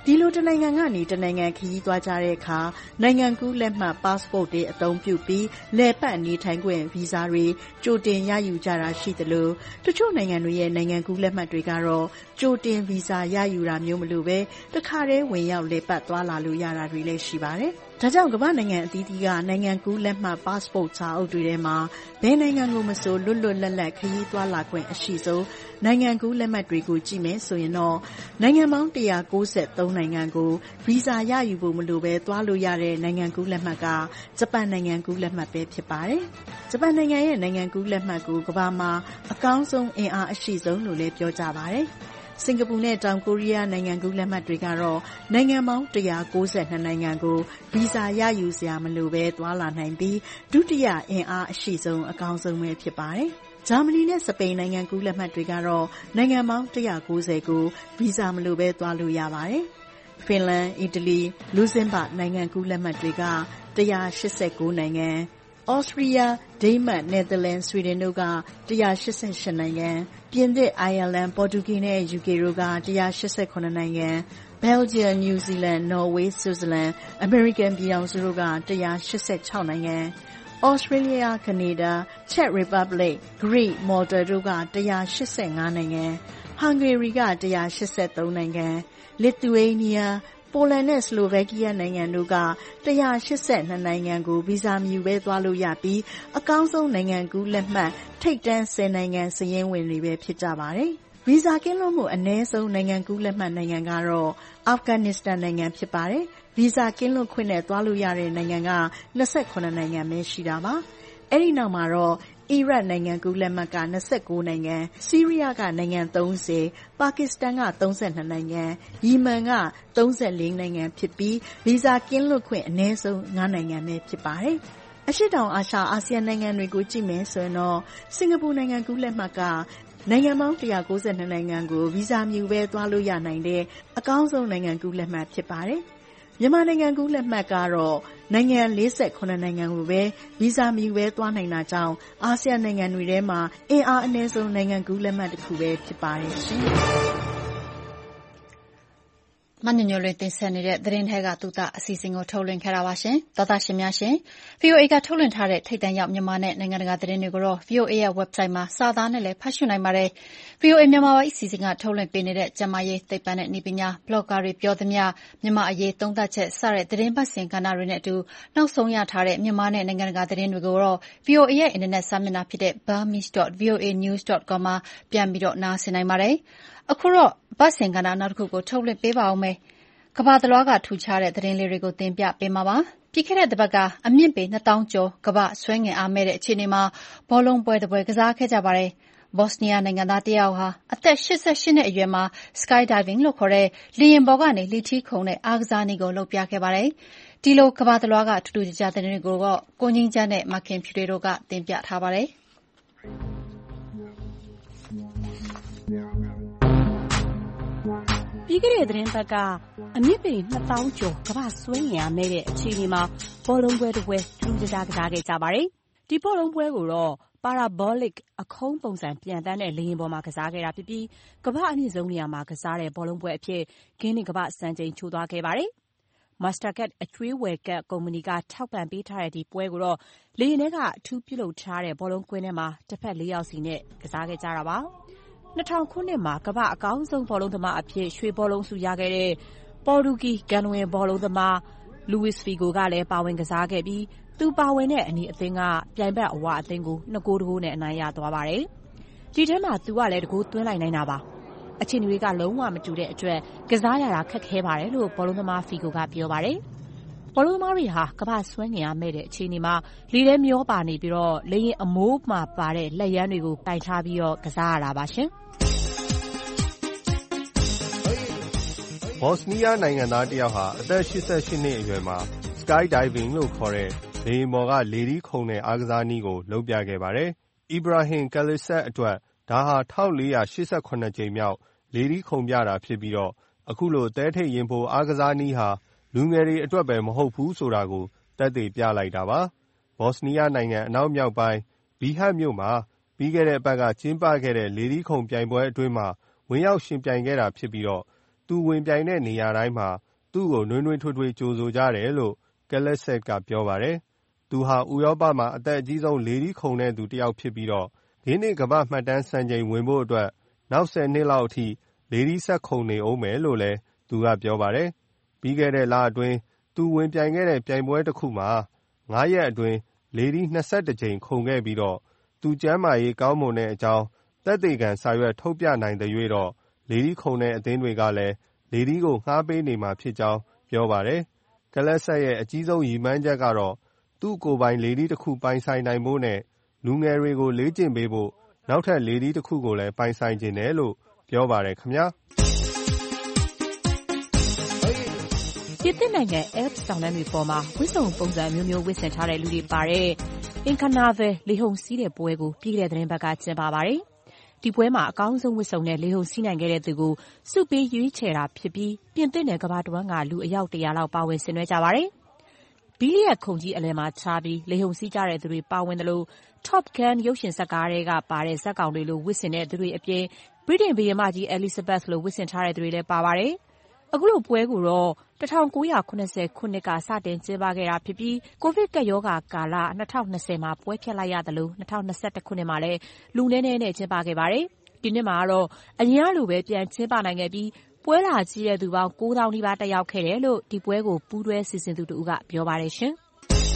ဒီလိုတစ်နိုင်ငံကနေတစ်နိုင်ငံခရီးသွားကြတဲ့အခါနိုင်ငံကူးလက်မှတ် passport တွေအသုံးပြုပြီးလည်ပတ်နေထိုင်ခွင့်ဗီဇာတွေကြိုတင်ရယူကြတာရှိသလိုတချို့နိုင်ငံတွေရဲ့နိုင်ငံကူးလက်မှတ်တွေကတော့ကြိုတင်ဗီဇာရယူတာမျိုးမလိုပဲတစ်ခါတည်းဝင်ရောက်လည်ပတ်သွားလာလို့ရတာတွေလည်းရှိပါတယ်။ဒါကြောင့်ကမ္ဘာနိုင်ငံအသီးသီးကနိုင်ငံကူးလက်မှတ် passport စာအုပ်တွေထဲမှာဘယ်နိုင်ငံကိုမဆိုလွတ်လွတ်လပ်လပ်ခရီးသွားလာခွင့်အရှိဆုံးနိုင်ငံကူးလက်မှတ်တွေကိုကြည့်မယ်ဆိုရင်တော့နိုင်ငံပေါင်း193နိုင်ငံကိုဗီဇာရယူဖို့မလိုပဲသွားလို့ရတဲ့နိုင်ငံကူးလက်မှတ်ကဂျပန်နိုင်ငံကူးလက်မှတ်ပဲဖြစ်ပါတယ်။ဂျပန်နိုင်ငံရဲ့နိုင်ငံကူးလက်မှတ်ကိုကမ္ဘာမှာအကောင်းဆုံးအင်အားအရှိဆုံးလို့လည်းပြောကြပါတယ်။စင်ကာပူနဲ့တောင်ကိုရီးယားနိုင်ငံကူးလက်မှတ်တွေကတော့နိုင်ငံပေါင်း192နိုင်ငံကိုဗီဇာရယူစရာမလိုပဲသွားလာနိုင်ပြီးဒုတိယအင်အားအရှိဆုံးအကောင်းဆုံးပဲဖြစ်ပါတယ်။ဂျာမနီနဲ့စပိန်နိုင်ငံကူးလက်မှတ်တွေကတော့နိုင်ငံပေါင်း190ကိုဗီဇာမလိုပဲသွားလို့ရပါတယ်။ဖင်လန်၊အီတလီ၊လူဇင်ဘတ်နိုင်ငံကူးလက်မှတ်တွေက189နိုင်ငံဩစတြီးယား၊ဒိန်းမတ်၊နယ်သာလန်၊ဆွီဒင်တို့က188နိုင်ငံပြင်သစ်၊အိုင်ယာလန်၊ပေါ်တူဂီနဲ့ယူကေတို့က189နိုင်ငံဘယ်လ်ဂျီယံ၊နယူးဇီလန်၊နော်ဝေး၊ဆွစ်ဇာလန်၊အမေရိကန်ပြည်ထောင်စုတို့က186နိုင်ငံဩစတြေးလျ၊ကနေဒါ၊ချက်ရီပတ်ဘလစ်၊ဂရိ၊မော်တာတို့က185နိုင်ငံဟန်ဂေရီက183နိုင်ငံလစ်သူယေးနီးယားပိုလန်နဲ့ဆလိုဗက်ကီးယားနိုင်ငံတို့က182နိုင်ငံကိုဗီဇာမယူဘဲသွားလို့ရပြီးအကောင်းဆုံးနိုင်ငံကူးလက်မှတ်ထိပ်တန်း10နိုင်ငံစာရင်းဝင်တွေပဲဖြစ်ကြပါတယ်။ဗီဇာကင်းလွတ်မှုအနည်းဆုံးနိုင်ငံကူးလက်မှတ်နိုင်ငံကတော့အာဖဂန်နစ္စတန်နိုင်ငံဖြစ်ပါတယ်။ဗီဇာကင်းလွတ်ခွင့်နဲ့သွားလို့ရတဲ့နိုင်ငံက28နိုင်ငံပဲရှိတာပါ။အဲဒီနောက်မှာတော့အီရတ်နိုင်ငံကူးလက်မှတ်က29နိုင်ငံ၊ဆီးရီးယားကနိုင်ငံ30၊ပါကစ္စတန်က32နိုင်ငံ၊ယီမန်က34နိုင်ငံဖြစ်ပြီးဗီဇာကင်းလွတ်ခွင့်အနည်းဆုံး9နိုင်ငံပဲဖြစ်ပါတယ်။အရှေ့တောင်အာရှအာဆီယံနိုင်ငံတွေကိုကြည့်မယ်ဆိုရင်တော့စင်ကာပူနိုင်ငံကူးလက်မှတ်ကနိုင်ငံပေါင်း192နိုင်ငံကိုဗီဇာမယူဘဲသွားလို့ရနိုင်တဲ့အကောင်းဆုံးနိုင်ငံကူးလက်မှတ်ဖြစ်ပါတယ်။မြန်မာနိုင်ငံကူးလက်မှတ်ကတော့နိုင်ငံ48နိုင်ငံကိုပဲဗီဇာမယူဘဲသွားနိုင်တာကြောင့်အာဆီယံနိုင်ငံတွေထဲမှာအင်အားအနည်းဆုံးနိုင်ငံကူးလက်မှတ်တစ်ခုပဲဖြစ်ပါတယ်ရှင်။မညညလွင်တင်ဆက်နေတဲ့သတင်းထဲကသူတာအစီအစဉ်ကိုထုတ်လွှင့်ခဲ့တာပါရှင်။သောသားရှင်များရှင် VOA ကထုတ်လွှင့်ထားတဲ့ထိပ်တန်းရောက်မြန်မာနဲ့နိုင်ငံတကာသတင်းတွေကိုတော့ VOA ရဲ့ website မှာစာသားနဲ့လည်းဖတ်ရှုနိုင်ပါတယ်။ VOA မြန်မာပိုင်းအစီအစဉ်ကထုတ်လွှင့်ပေးနေတဲ့ကျန်းမာရေးသိပ္ပံနဲ့နည်းပညာ blogger တွေပြောသမျှမြန်မာအရေးသုံးသပ်ချက်စတဲ့သတင်းပတ်စဉ်ကဏ္ဍတွေနဲ့အတူနောက်ဆုံးရထားတဲ့မြန်မာနဲ့နိုင်ငံတကာသတင်းတွေကိုတော့ VOA ရဲ့အင်တာနက်စာမျက်နှာဖြစ်တဲ့ burmese.voanews.com မှာပြန်ပြီးတော့နားဆင်နိုင်ပါတယ်။အခုတော့ပတ်စဉ်ကဏ္ဍနောက်တစ်ခုကိုထုတ်လွှင့်ပေးပါဦးမယ်။ကမ္ဘာတလွှားကထူခြားတဲ့သတင်းလေးတွေကိုတင်ပြပေးမှာပါ။ပြီးခဲ့တဲ့တစ်ပတ်ကအမြင့်ပေ2000ကျော်ကမ္ဘာဆွဲငင်အားမဲ့တဲ့အခြေအနေမှာဘောလုံးပွဲတစ်ပွဲကစားခဲ့ကြပါတယ်။ဘော့စနီးယားနိုင်ငံသားတစ်ယောက်ဟာအသက်88နှစ်အရွယ်မှာ Sky Diving လို့ခေါ်တဲ့လေယာဉ်ပေါ်ကနေလေထီးခုန်တဲ့အားကစားနည်းကိုလုပ်ပြခဲ့ပါတယ်။ဒီလိုကမ္ဘာတလွှားကထူးထူးခြားခြားသတင်းတွေကိုတော့ကိုငင်းချမ်းနဲ့မခင်ဖြူတို့ကတင်ပြထားပါတယ်။ပြီးခဲ့တဲ့သတင်းပတ်ကအမြင့်ပေ2000ကျော်ကမ္ဘာဆွဲငင်အားမဲ့တဲ့အခြေအနေမှာဘောလုံးပွဲတစ်ပွဲထူးခြားကစားခဲ့ကြပါတယ်။ဒီဘောလုံးပွဲကိုတော့ parabolic အခုံးပုံစံပြန်တန်းတဲ့လေယာဉ်ပေါ်မှာကစားခဲ့တာဖြစ်ပြီးကမ္ဘာအမြင့်ဆုံးနေရာမှာကစားတဲ့ဘောလုံးပွဲအဖြစ်ဂင်းနစ်ကမ္ဘာစံချိန်ချိုးသွားခဲ့ပါတယ်။ Mastercard အကျွေးဝယ်ကတ်ကုမ္ပဏီကထောက်ပံ့ပေးထားတဲ့ဒီပွဲကိုတော့လေယာဉ်ထဲကအထူးပြုလုပ်ထားတဲ့ဘောလုံးကွင်းထဲမှာတစ်ဖက်4ယောက်စီနဲ့ကစားခဲ့ကြတာပါ။2000ခုနှစ်မှာကမ္ဘာအကောင်းဆုံးဘောလုံးသမားအဖြစ်ရွှေဘောလုံးဆုရခဲ့တဲ့ပေါ်တူဂီဂန္ဓဝင်ဘောလုံးသမား Luis Figo ကလည်းပါဝင်ကစားခဲ့ပြီးသူပါဝင်တဲ့အနီးအသင်းကပြိုင်ဘက်အဝအသင်းကို2-1နဲ့အနိုင်ရသွားပါတယ်။ဒီထဲမှာသူကလည်းတကူသွင်းလိုက်နိုင်တာပါ။အခြေအနေတွေကလုံးဝမတူတဲ့အတွက်ကစားရတာခက်ခဲပါတယ်လို့ဘောလုံးသမား Figo ကပြောပါတယ်။ဘောလုံးသမားတွေဟာကမ္ဘာဆွဲငင်အားမဲ့တဲ့အခြေအနေမှာလေထဲမျောပါနေပြီးတော့လေရင်အမိုးမှာပါတဲ့လက်ရန်တွေကိုတိုင်ထားပြီးတော့ကစားရတာပါရှင်။ဘော့စနီးယားနိုင်ငံသားတစ်ယောက်ဟာအသက်88နှစ်အရွယ်မှာ Sky Diving လို့ခေါ်တဲ့လေယာဉ်ပေါ်ကလေထီးခုန်တဲ့အားကစားနည်းကိုလုပ်ပြခဲ့ပါတယ်။ Ibrahim Khalilzad အတွက်ဒါဟာ1488ကြိမ်မြောက်လေထီးခုန်ပြတာဖြစ်ပြီးတော့အခုလိုသဲထိတ်ရင်ဖိုအားကစားနည်းဟာလူငယ်တွေအတွက်ပဲမဟုတ်ဘူးဆိုတာကိုသက်သေပြလိုက်တာပါ။ဘော့စနီးယားနိုင်ငံအနောက်မြောက်ပိုင်းဘီဟတ်မြို့မှာပြီးခဲ့တဲ့အပတ်ကကျင်းပခဲ့တဲ့လေထီးခုန်ပြိုင်ပွဲအတွင်းမှာဝင်ရောက်ယှဉ်ပြိုင်ခဲ့တာဖြစ်ပြီးတော့သူသူဝင်ပြိုင်တဲ့နေရာတိုင်းမှာသူ့ကိုနွေးနွေးထွေးထွေးကြိုဆိုကြတယ်လို့ Gillespie ကပြောပါတယ်။သူဟာဥရောပမှာအသက်အကြီးဆုံးလေထီးခုန်တဲ့သူတစ်ယောက်ဖြစ်ပြီးတော့ဂင်းနစ်ကမ္ဘာ့မှတ်တမ်းစံချိန်ဝင်ဖို့အတွက်နောက်10 နှစ်လောက်အထိလေထီးဆက်ခုန်နေဦးမယ်လို့လည်းသူကပြောပါတယ်။ပြီးခဲ့တဲ့လအတွင်းသူဝင်ပြိုင်ခဲ့တဲ့ပြိုင်ပွဲတစ်ခုမှာ9 ရက်အတွင်းလေထီး21 ကြိမ်ခုန်ခဲ့ပြီးတော့သူကျန်းမာရေးကောင်းမွန်တဲ့အကြောင်းသက်သေခံစာရွက်ထုတ်ပြနိုင်တဲ့၍တော့လေထီးခုန်တဲ့အသင်းတွေကလည်းလေထီးကိုငှားပေးနေမှာဖြစ်ကြောင်းပြောပါတယ်။ Gillespie ရဲ့အကြီးဆုံးရည်မှန်းချက်ကတော့သူ့ကိုယ်ပိုင်လေထီးတစ်ခုပိုင်ဆိုင်နိုင်ဖို့နဲ့လူငယ်တွေကိုလေ့ကျင့်ပေးဖို့နောက်ထပ်လေထီးတစ်ခုကိုလည်းပိုင်ဆိုင်ခြင်းတယ်လို့ပြောပါတယ်ခင်ဗျာပြင်သစ်နိုင်ငံ Alps တောင်တန်းတွေပေါ်မှာဝတ်စုံပုံစံမျိုးမျိုးဝတ်ဆင်ထားတဲ့လူတွေပါတဲ့ Incarnaval လေဟုန်စီးတဲ့ပွဲကိုပြီးခဲ့တဲ့သတင်းပတ်ကကျင်းပပါတယ်။ဒီပွဲမှာအကောင်းဆုံးဝတ်စုံနဲ့လေဟုန်စီးနိုင်ခဲ့တဲ့သူကိုဆုပေးရွေးချယ်တာဖြစ်ပြီးပြင်သစ်နယ်ကမ္ဘာတဝန်းကလူအယောက်100လောက်ပါဝင်ဆင်နွှဲကြပါတယ်။ဘီလီယက်ခုံကြီးအလယ်မှာချပြီးလေဟုန်စီးကြတဲ့သူတွေပါဝင်တယ်လို့ Top Gun ရုပ်ရှင်ဇာတ်ကားတွေကပါတဲ့ဇာတ်ကောင်တွေလိုဝတ်ဆင်တဲ့သူတွေအပြင်ဗြိတိန်ဘုရင်မကြီး Elizabeth လိုဝတ်ဆင်ထားတဲ့သူတွေလည်းပါပါတယ်။အခုလိုပွဲကိုတော့1980ခုနှစ်ကစတင်ကျင်းပခဲ့တာဖြစ်ပြီးကိုဗစ်ကပ်ရောဂါကာလ2020မှာပွဲဖျက်လိုက်ရသလို2021ခုနှစ်မှာလည်းလူနည်းနည်းနဲ့ကျင်းပခဲ့ပါတယ်။ဒီနှစ်မှာတော့အရင်ကလိုပဲပြန်ကျင်းပနိုင်ခဲ့ပြီးပွဲလာကြည့်တဲ့သူပေါင်း9000နီးပါးတက်ရောက်ခဲ့တယ်လို့ဒီပွဲကိုပူးတွဲစီစဉ်သူတဦးကပြောပါတယ်ရှင်။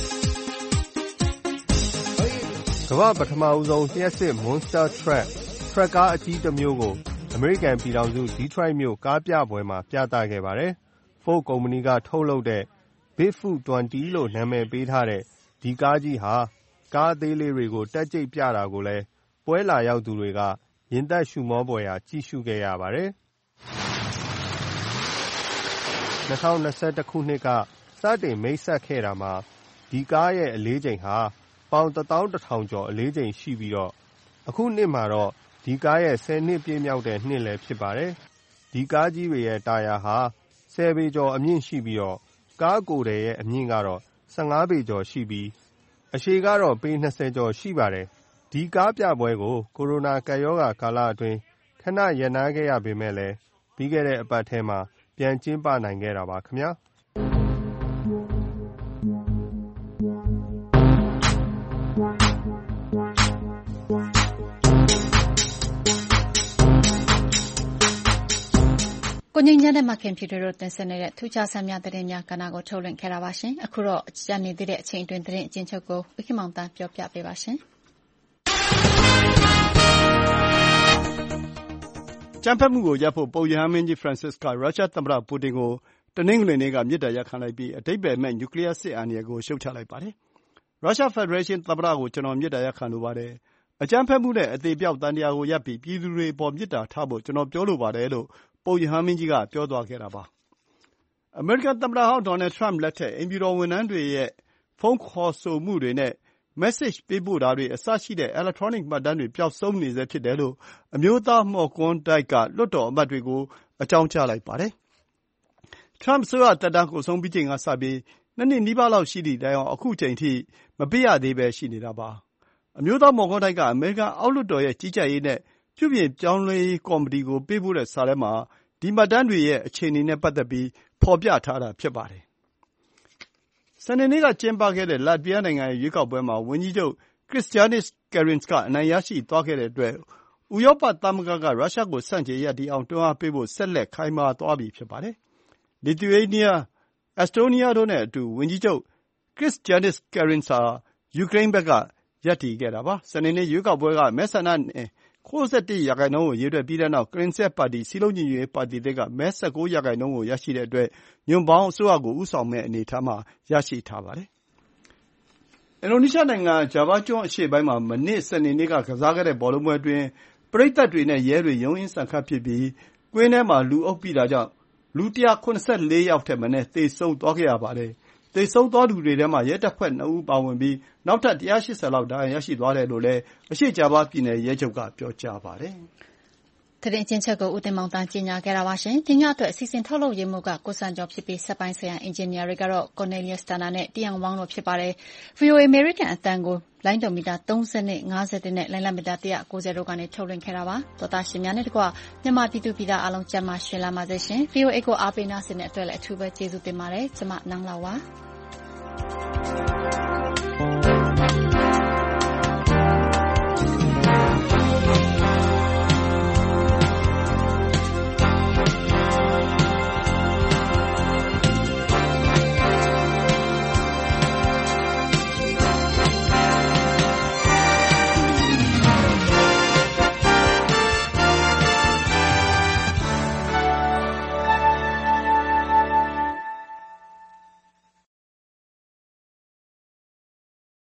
ကမ္ဘာပထမဦးဆုံးလျှပ်စစ် Monster Truck ကားအကြီးတစ်မျိုးကိုအမေရိကန်ပြည်ထောင်စု Detroit မြို့ကားပြပွဲမှာပြသခဲ့ပါတယ်။ Ford ကုမ္ပဏီကထုတ်လုပ်တဲ့ Bigfoot 20 လို့နာမည်ပေးထားတဲ့ဒီကားကြီးဟာကားအသေးလေးတွေကိုတက်ကြိတ်ပြတာကိုလည်းပွဲလာရောက်သူတွေကရင်သက်ရှူမောဖွယ်ရာကြည့်ရှုခဲ့ရပါတယ်။ 2021ခုနှစ်ကစတင်မိတ်ဆက်ခဲ့တာမှာဒီကားရဲ့အလေးချိန်ဟာပေါင်11000ကျော်အလေးချိန်ရှိပြီးတော့အခုနှစ်မှာတော့ဒီကားရဲ့10နှစ်ပြည့်မြောက်တဲ့နှစ်လည်းဖြစ်ပါတယ်။ဒီကားကြီးတွေရဲ့တာယာဟာ10ပေကျော်အမြင့်ရှိပြီးတော့ကားကိုယ်တယ်ရဲ့အမြင့်ကတော့15ပေကျော်ရှိပြီးအရှည်ကတော့ပေ20ကျော်ရှိပါတယ်။ဒီကားပြပွဲကိုကိုရိုနာကပ်ရောဂါကာလအတွင်းခဏရပ်နားခဲ့ရပေမဲ့လည်းပြီးခဲ့တဲ့အပတ်ထဲမှာပြန်ကျင်းပနိုင်ခဲ့တာပါခင်ဗျာ။ကိုငြိမ်းချမ်းတဲ့မခင်ဖြစ်တို့တင်ဆက်နေတဲ့ထူးခြားဆန်းများသတင်းများကဏ္ဍကိုထုတ်လွှင့်ခဲ့တာပါရှင်။အခုတော့ကျန်နေသေးတဲ့အချိန်အတွင်းသတင်းအကျဉ်းချုပ်ကိုဝိခင်မောင်တန်းပြောပြပေးပါရှင်။ကြမ်းဖက်မှုကိုရပ်ဖို့ပုပ်ရဟန်းမင်းကြီး Francis ကရုရှားသမ္မတပူတင်ကိုတနင်္ဂနွေနေ့ကမေတ္တာရပ်ခံလိုက်ပြီးအဓိပ္ပါယ်မဲ့နျူကလီးယားစစ်အန္တရာယ်ကိုရှုတ်ချလိုက်ပါတယ်။ရုရှားဖက်ဒရေးရှင်းသမ္မတကိုကျွန်တော်မေတ္တာရပ်ခံလိုပါတယ်။အကြမ်းဖက်မှုနဲ့အသေအပျောက်သံတရားကိုရပ်ပြီးပြည်သူတွေအပေါ်မေတ္တာထားဖို့ကျွန်တော်ပြောလိုပါတယ်လို့ပုပ်ရဟန်းမင်းကြီးကပြောသွားခဲ့တာပါ။အမေရိကန်သမ္မတဟောင်းဒေါ်နယ်ထရမ့်လက်ထက်အိမ်ဖြူတော်ဝန်ထမ်းတွေရဲ့ဖုန်းခေါ်ဆိုမှုတွေနဲ့message ပေးပို့တာတွေအစရှိတဲ့ electronic မှတ်တမ်းတွေပျောက်ဆုံးနေဆဲဖြစ်တယ်လို့အမျိုးသားမော်ကွန်းတိုက်ကလွှတ်တော်အမတ်တွေကိုအကြောင်းကြားလိုက်ပါတယ်။ ထရမ့်အစိုးရသက်တမ်းကုန်ဆုံးပြီးချိန်ကစပြီး2 နှစ်နီးပါးလောက်ရှိသည့်တိုင်အောင်အခုချိန်ထိမပေးရသေးဘဲရှိနေတာပါ။အမျိုးသားမော်ကွန်းတိုက်ကအမေရိကန်အောက်လွှတ်တော်ရဲ့ကြီးကြပ်ရေးနဲ့ပြုပြင်ပြောင်းလဲရေးကော်မတီကိုပေးပို့တဲ့စာထဲမှာဒီမှတ်တမ်းတွေရဲ့အခြေအနေနဲ့ပတ်သက်ပြီးဖော်ပြထားတာဖြစ်ပါတယ်။စနေနေ့ကကျင်းပခဲ့တဲ့လတ်ဗီးယားနိုင်ငံရဲ့ရွေးကောက်ပွဲမှာဝန်ကြီးချုပ် Kristjanis Kariņš ကအနိုင်ရရှိသွားခဲ့တဲ့အတွက်ဥရောပသမဂ္ဂကရုရှားကိုဆန့်ကျင်ရပ်တည်အောင်တွန်းအားပေးဖို့ဆက်လက်ခိုင်မာသွားပြီဖြစ်ပါတယ်။ Lithuania, Estonia တို့နဲ့အတူဝန်ကြီးချုပ် Kristjanis Kariņš ဟာယူကရိန်းဘက်ကရပ်တည်ခဲ့တာပါ။စနေနေ့ရွေးကောက်ပွဲကမဲဆန္ဒနယ်91% ကိုရေတွက်ပြီးတဲ့နောက် Kariņš ပါတီစည်းလုံးညီညွတ်ရေးပါတီသစ်ကမဲ19%ကိုရရှိတဲ့အတွက်ညွန့်ပေါင်းအစိုးရကိုဦးဆောင်မယ့်အနေအထားမှာရရှိထားပါတယ်။အင်ဒိုနီးရှားနိုင်ငံဂျာဗားကျွန်းအရှေ့ပိုင်းမှာမနေ့စနေနေ့ကစားခဲ့တဲ့ဘောလုံးပွဲအတွင်းပရိသတ်တွေနဲ့ရဲတွေရုန်းရင်းဆန်ခတ်ဖြစ်ပြီးကွင်းထဲမှာလူအုပ်ပိတာကြောင့်လူ174ယောက်ထက်မနည်းသေဆုံးသွားခဲ့ရပါတယ်။သေဆုံးသွားသူတွေထဲမှာရဲတပ်ဖွဲ့2ဦးပါဝင်ပြီးနောက်ထပ်180လောက်ဒဏ်ရာရရှိသွားတယ်လို့လည်းအရှေ့ဂျာဗားပြည်နယ်ရဲချုပ်ကပြောကြားပါတယ်။သတင်းချင်းချက်ကိုဦးတင်မောင်တန်းကြီးညာခဲ့တာပါရှင်။ဒီညအတွက်အစီအစဉ်ထုတ်လုပ်ရေးမှုကကိုစံကျော်ဖြစ်ပြီးဆက်ပိုင်းဆိုင်ရာအင်ဂျင်နီယာတွေကတော့ Cornelius Turner နဲ့တယံဝမ်တို့ဖြစ်ပါတယ်။ VOA American အသံကိုလိုင်းဒုံမီတာ30နဲ့50နဲ့လိုင်းလမီတာ190တို့ကနေထုတ်လွှင့်ခဲ့တာပါ။သောတာရှင်များနဲ့တကွမြန်မာပြည်သူပြည်သားအားလုံးကျန်းမာရှင်လာပါစေရှင်။ VOA ကိုအားပေးနာဆင်တဲ့အတွက်လည်းအထူးပဲကျေးဇူးတင်ပါတယ်။ကျွန်မနန်းလာပါ။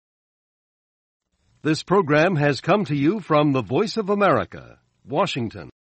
This program has come to you from the Voice of America, Washington.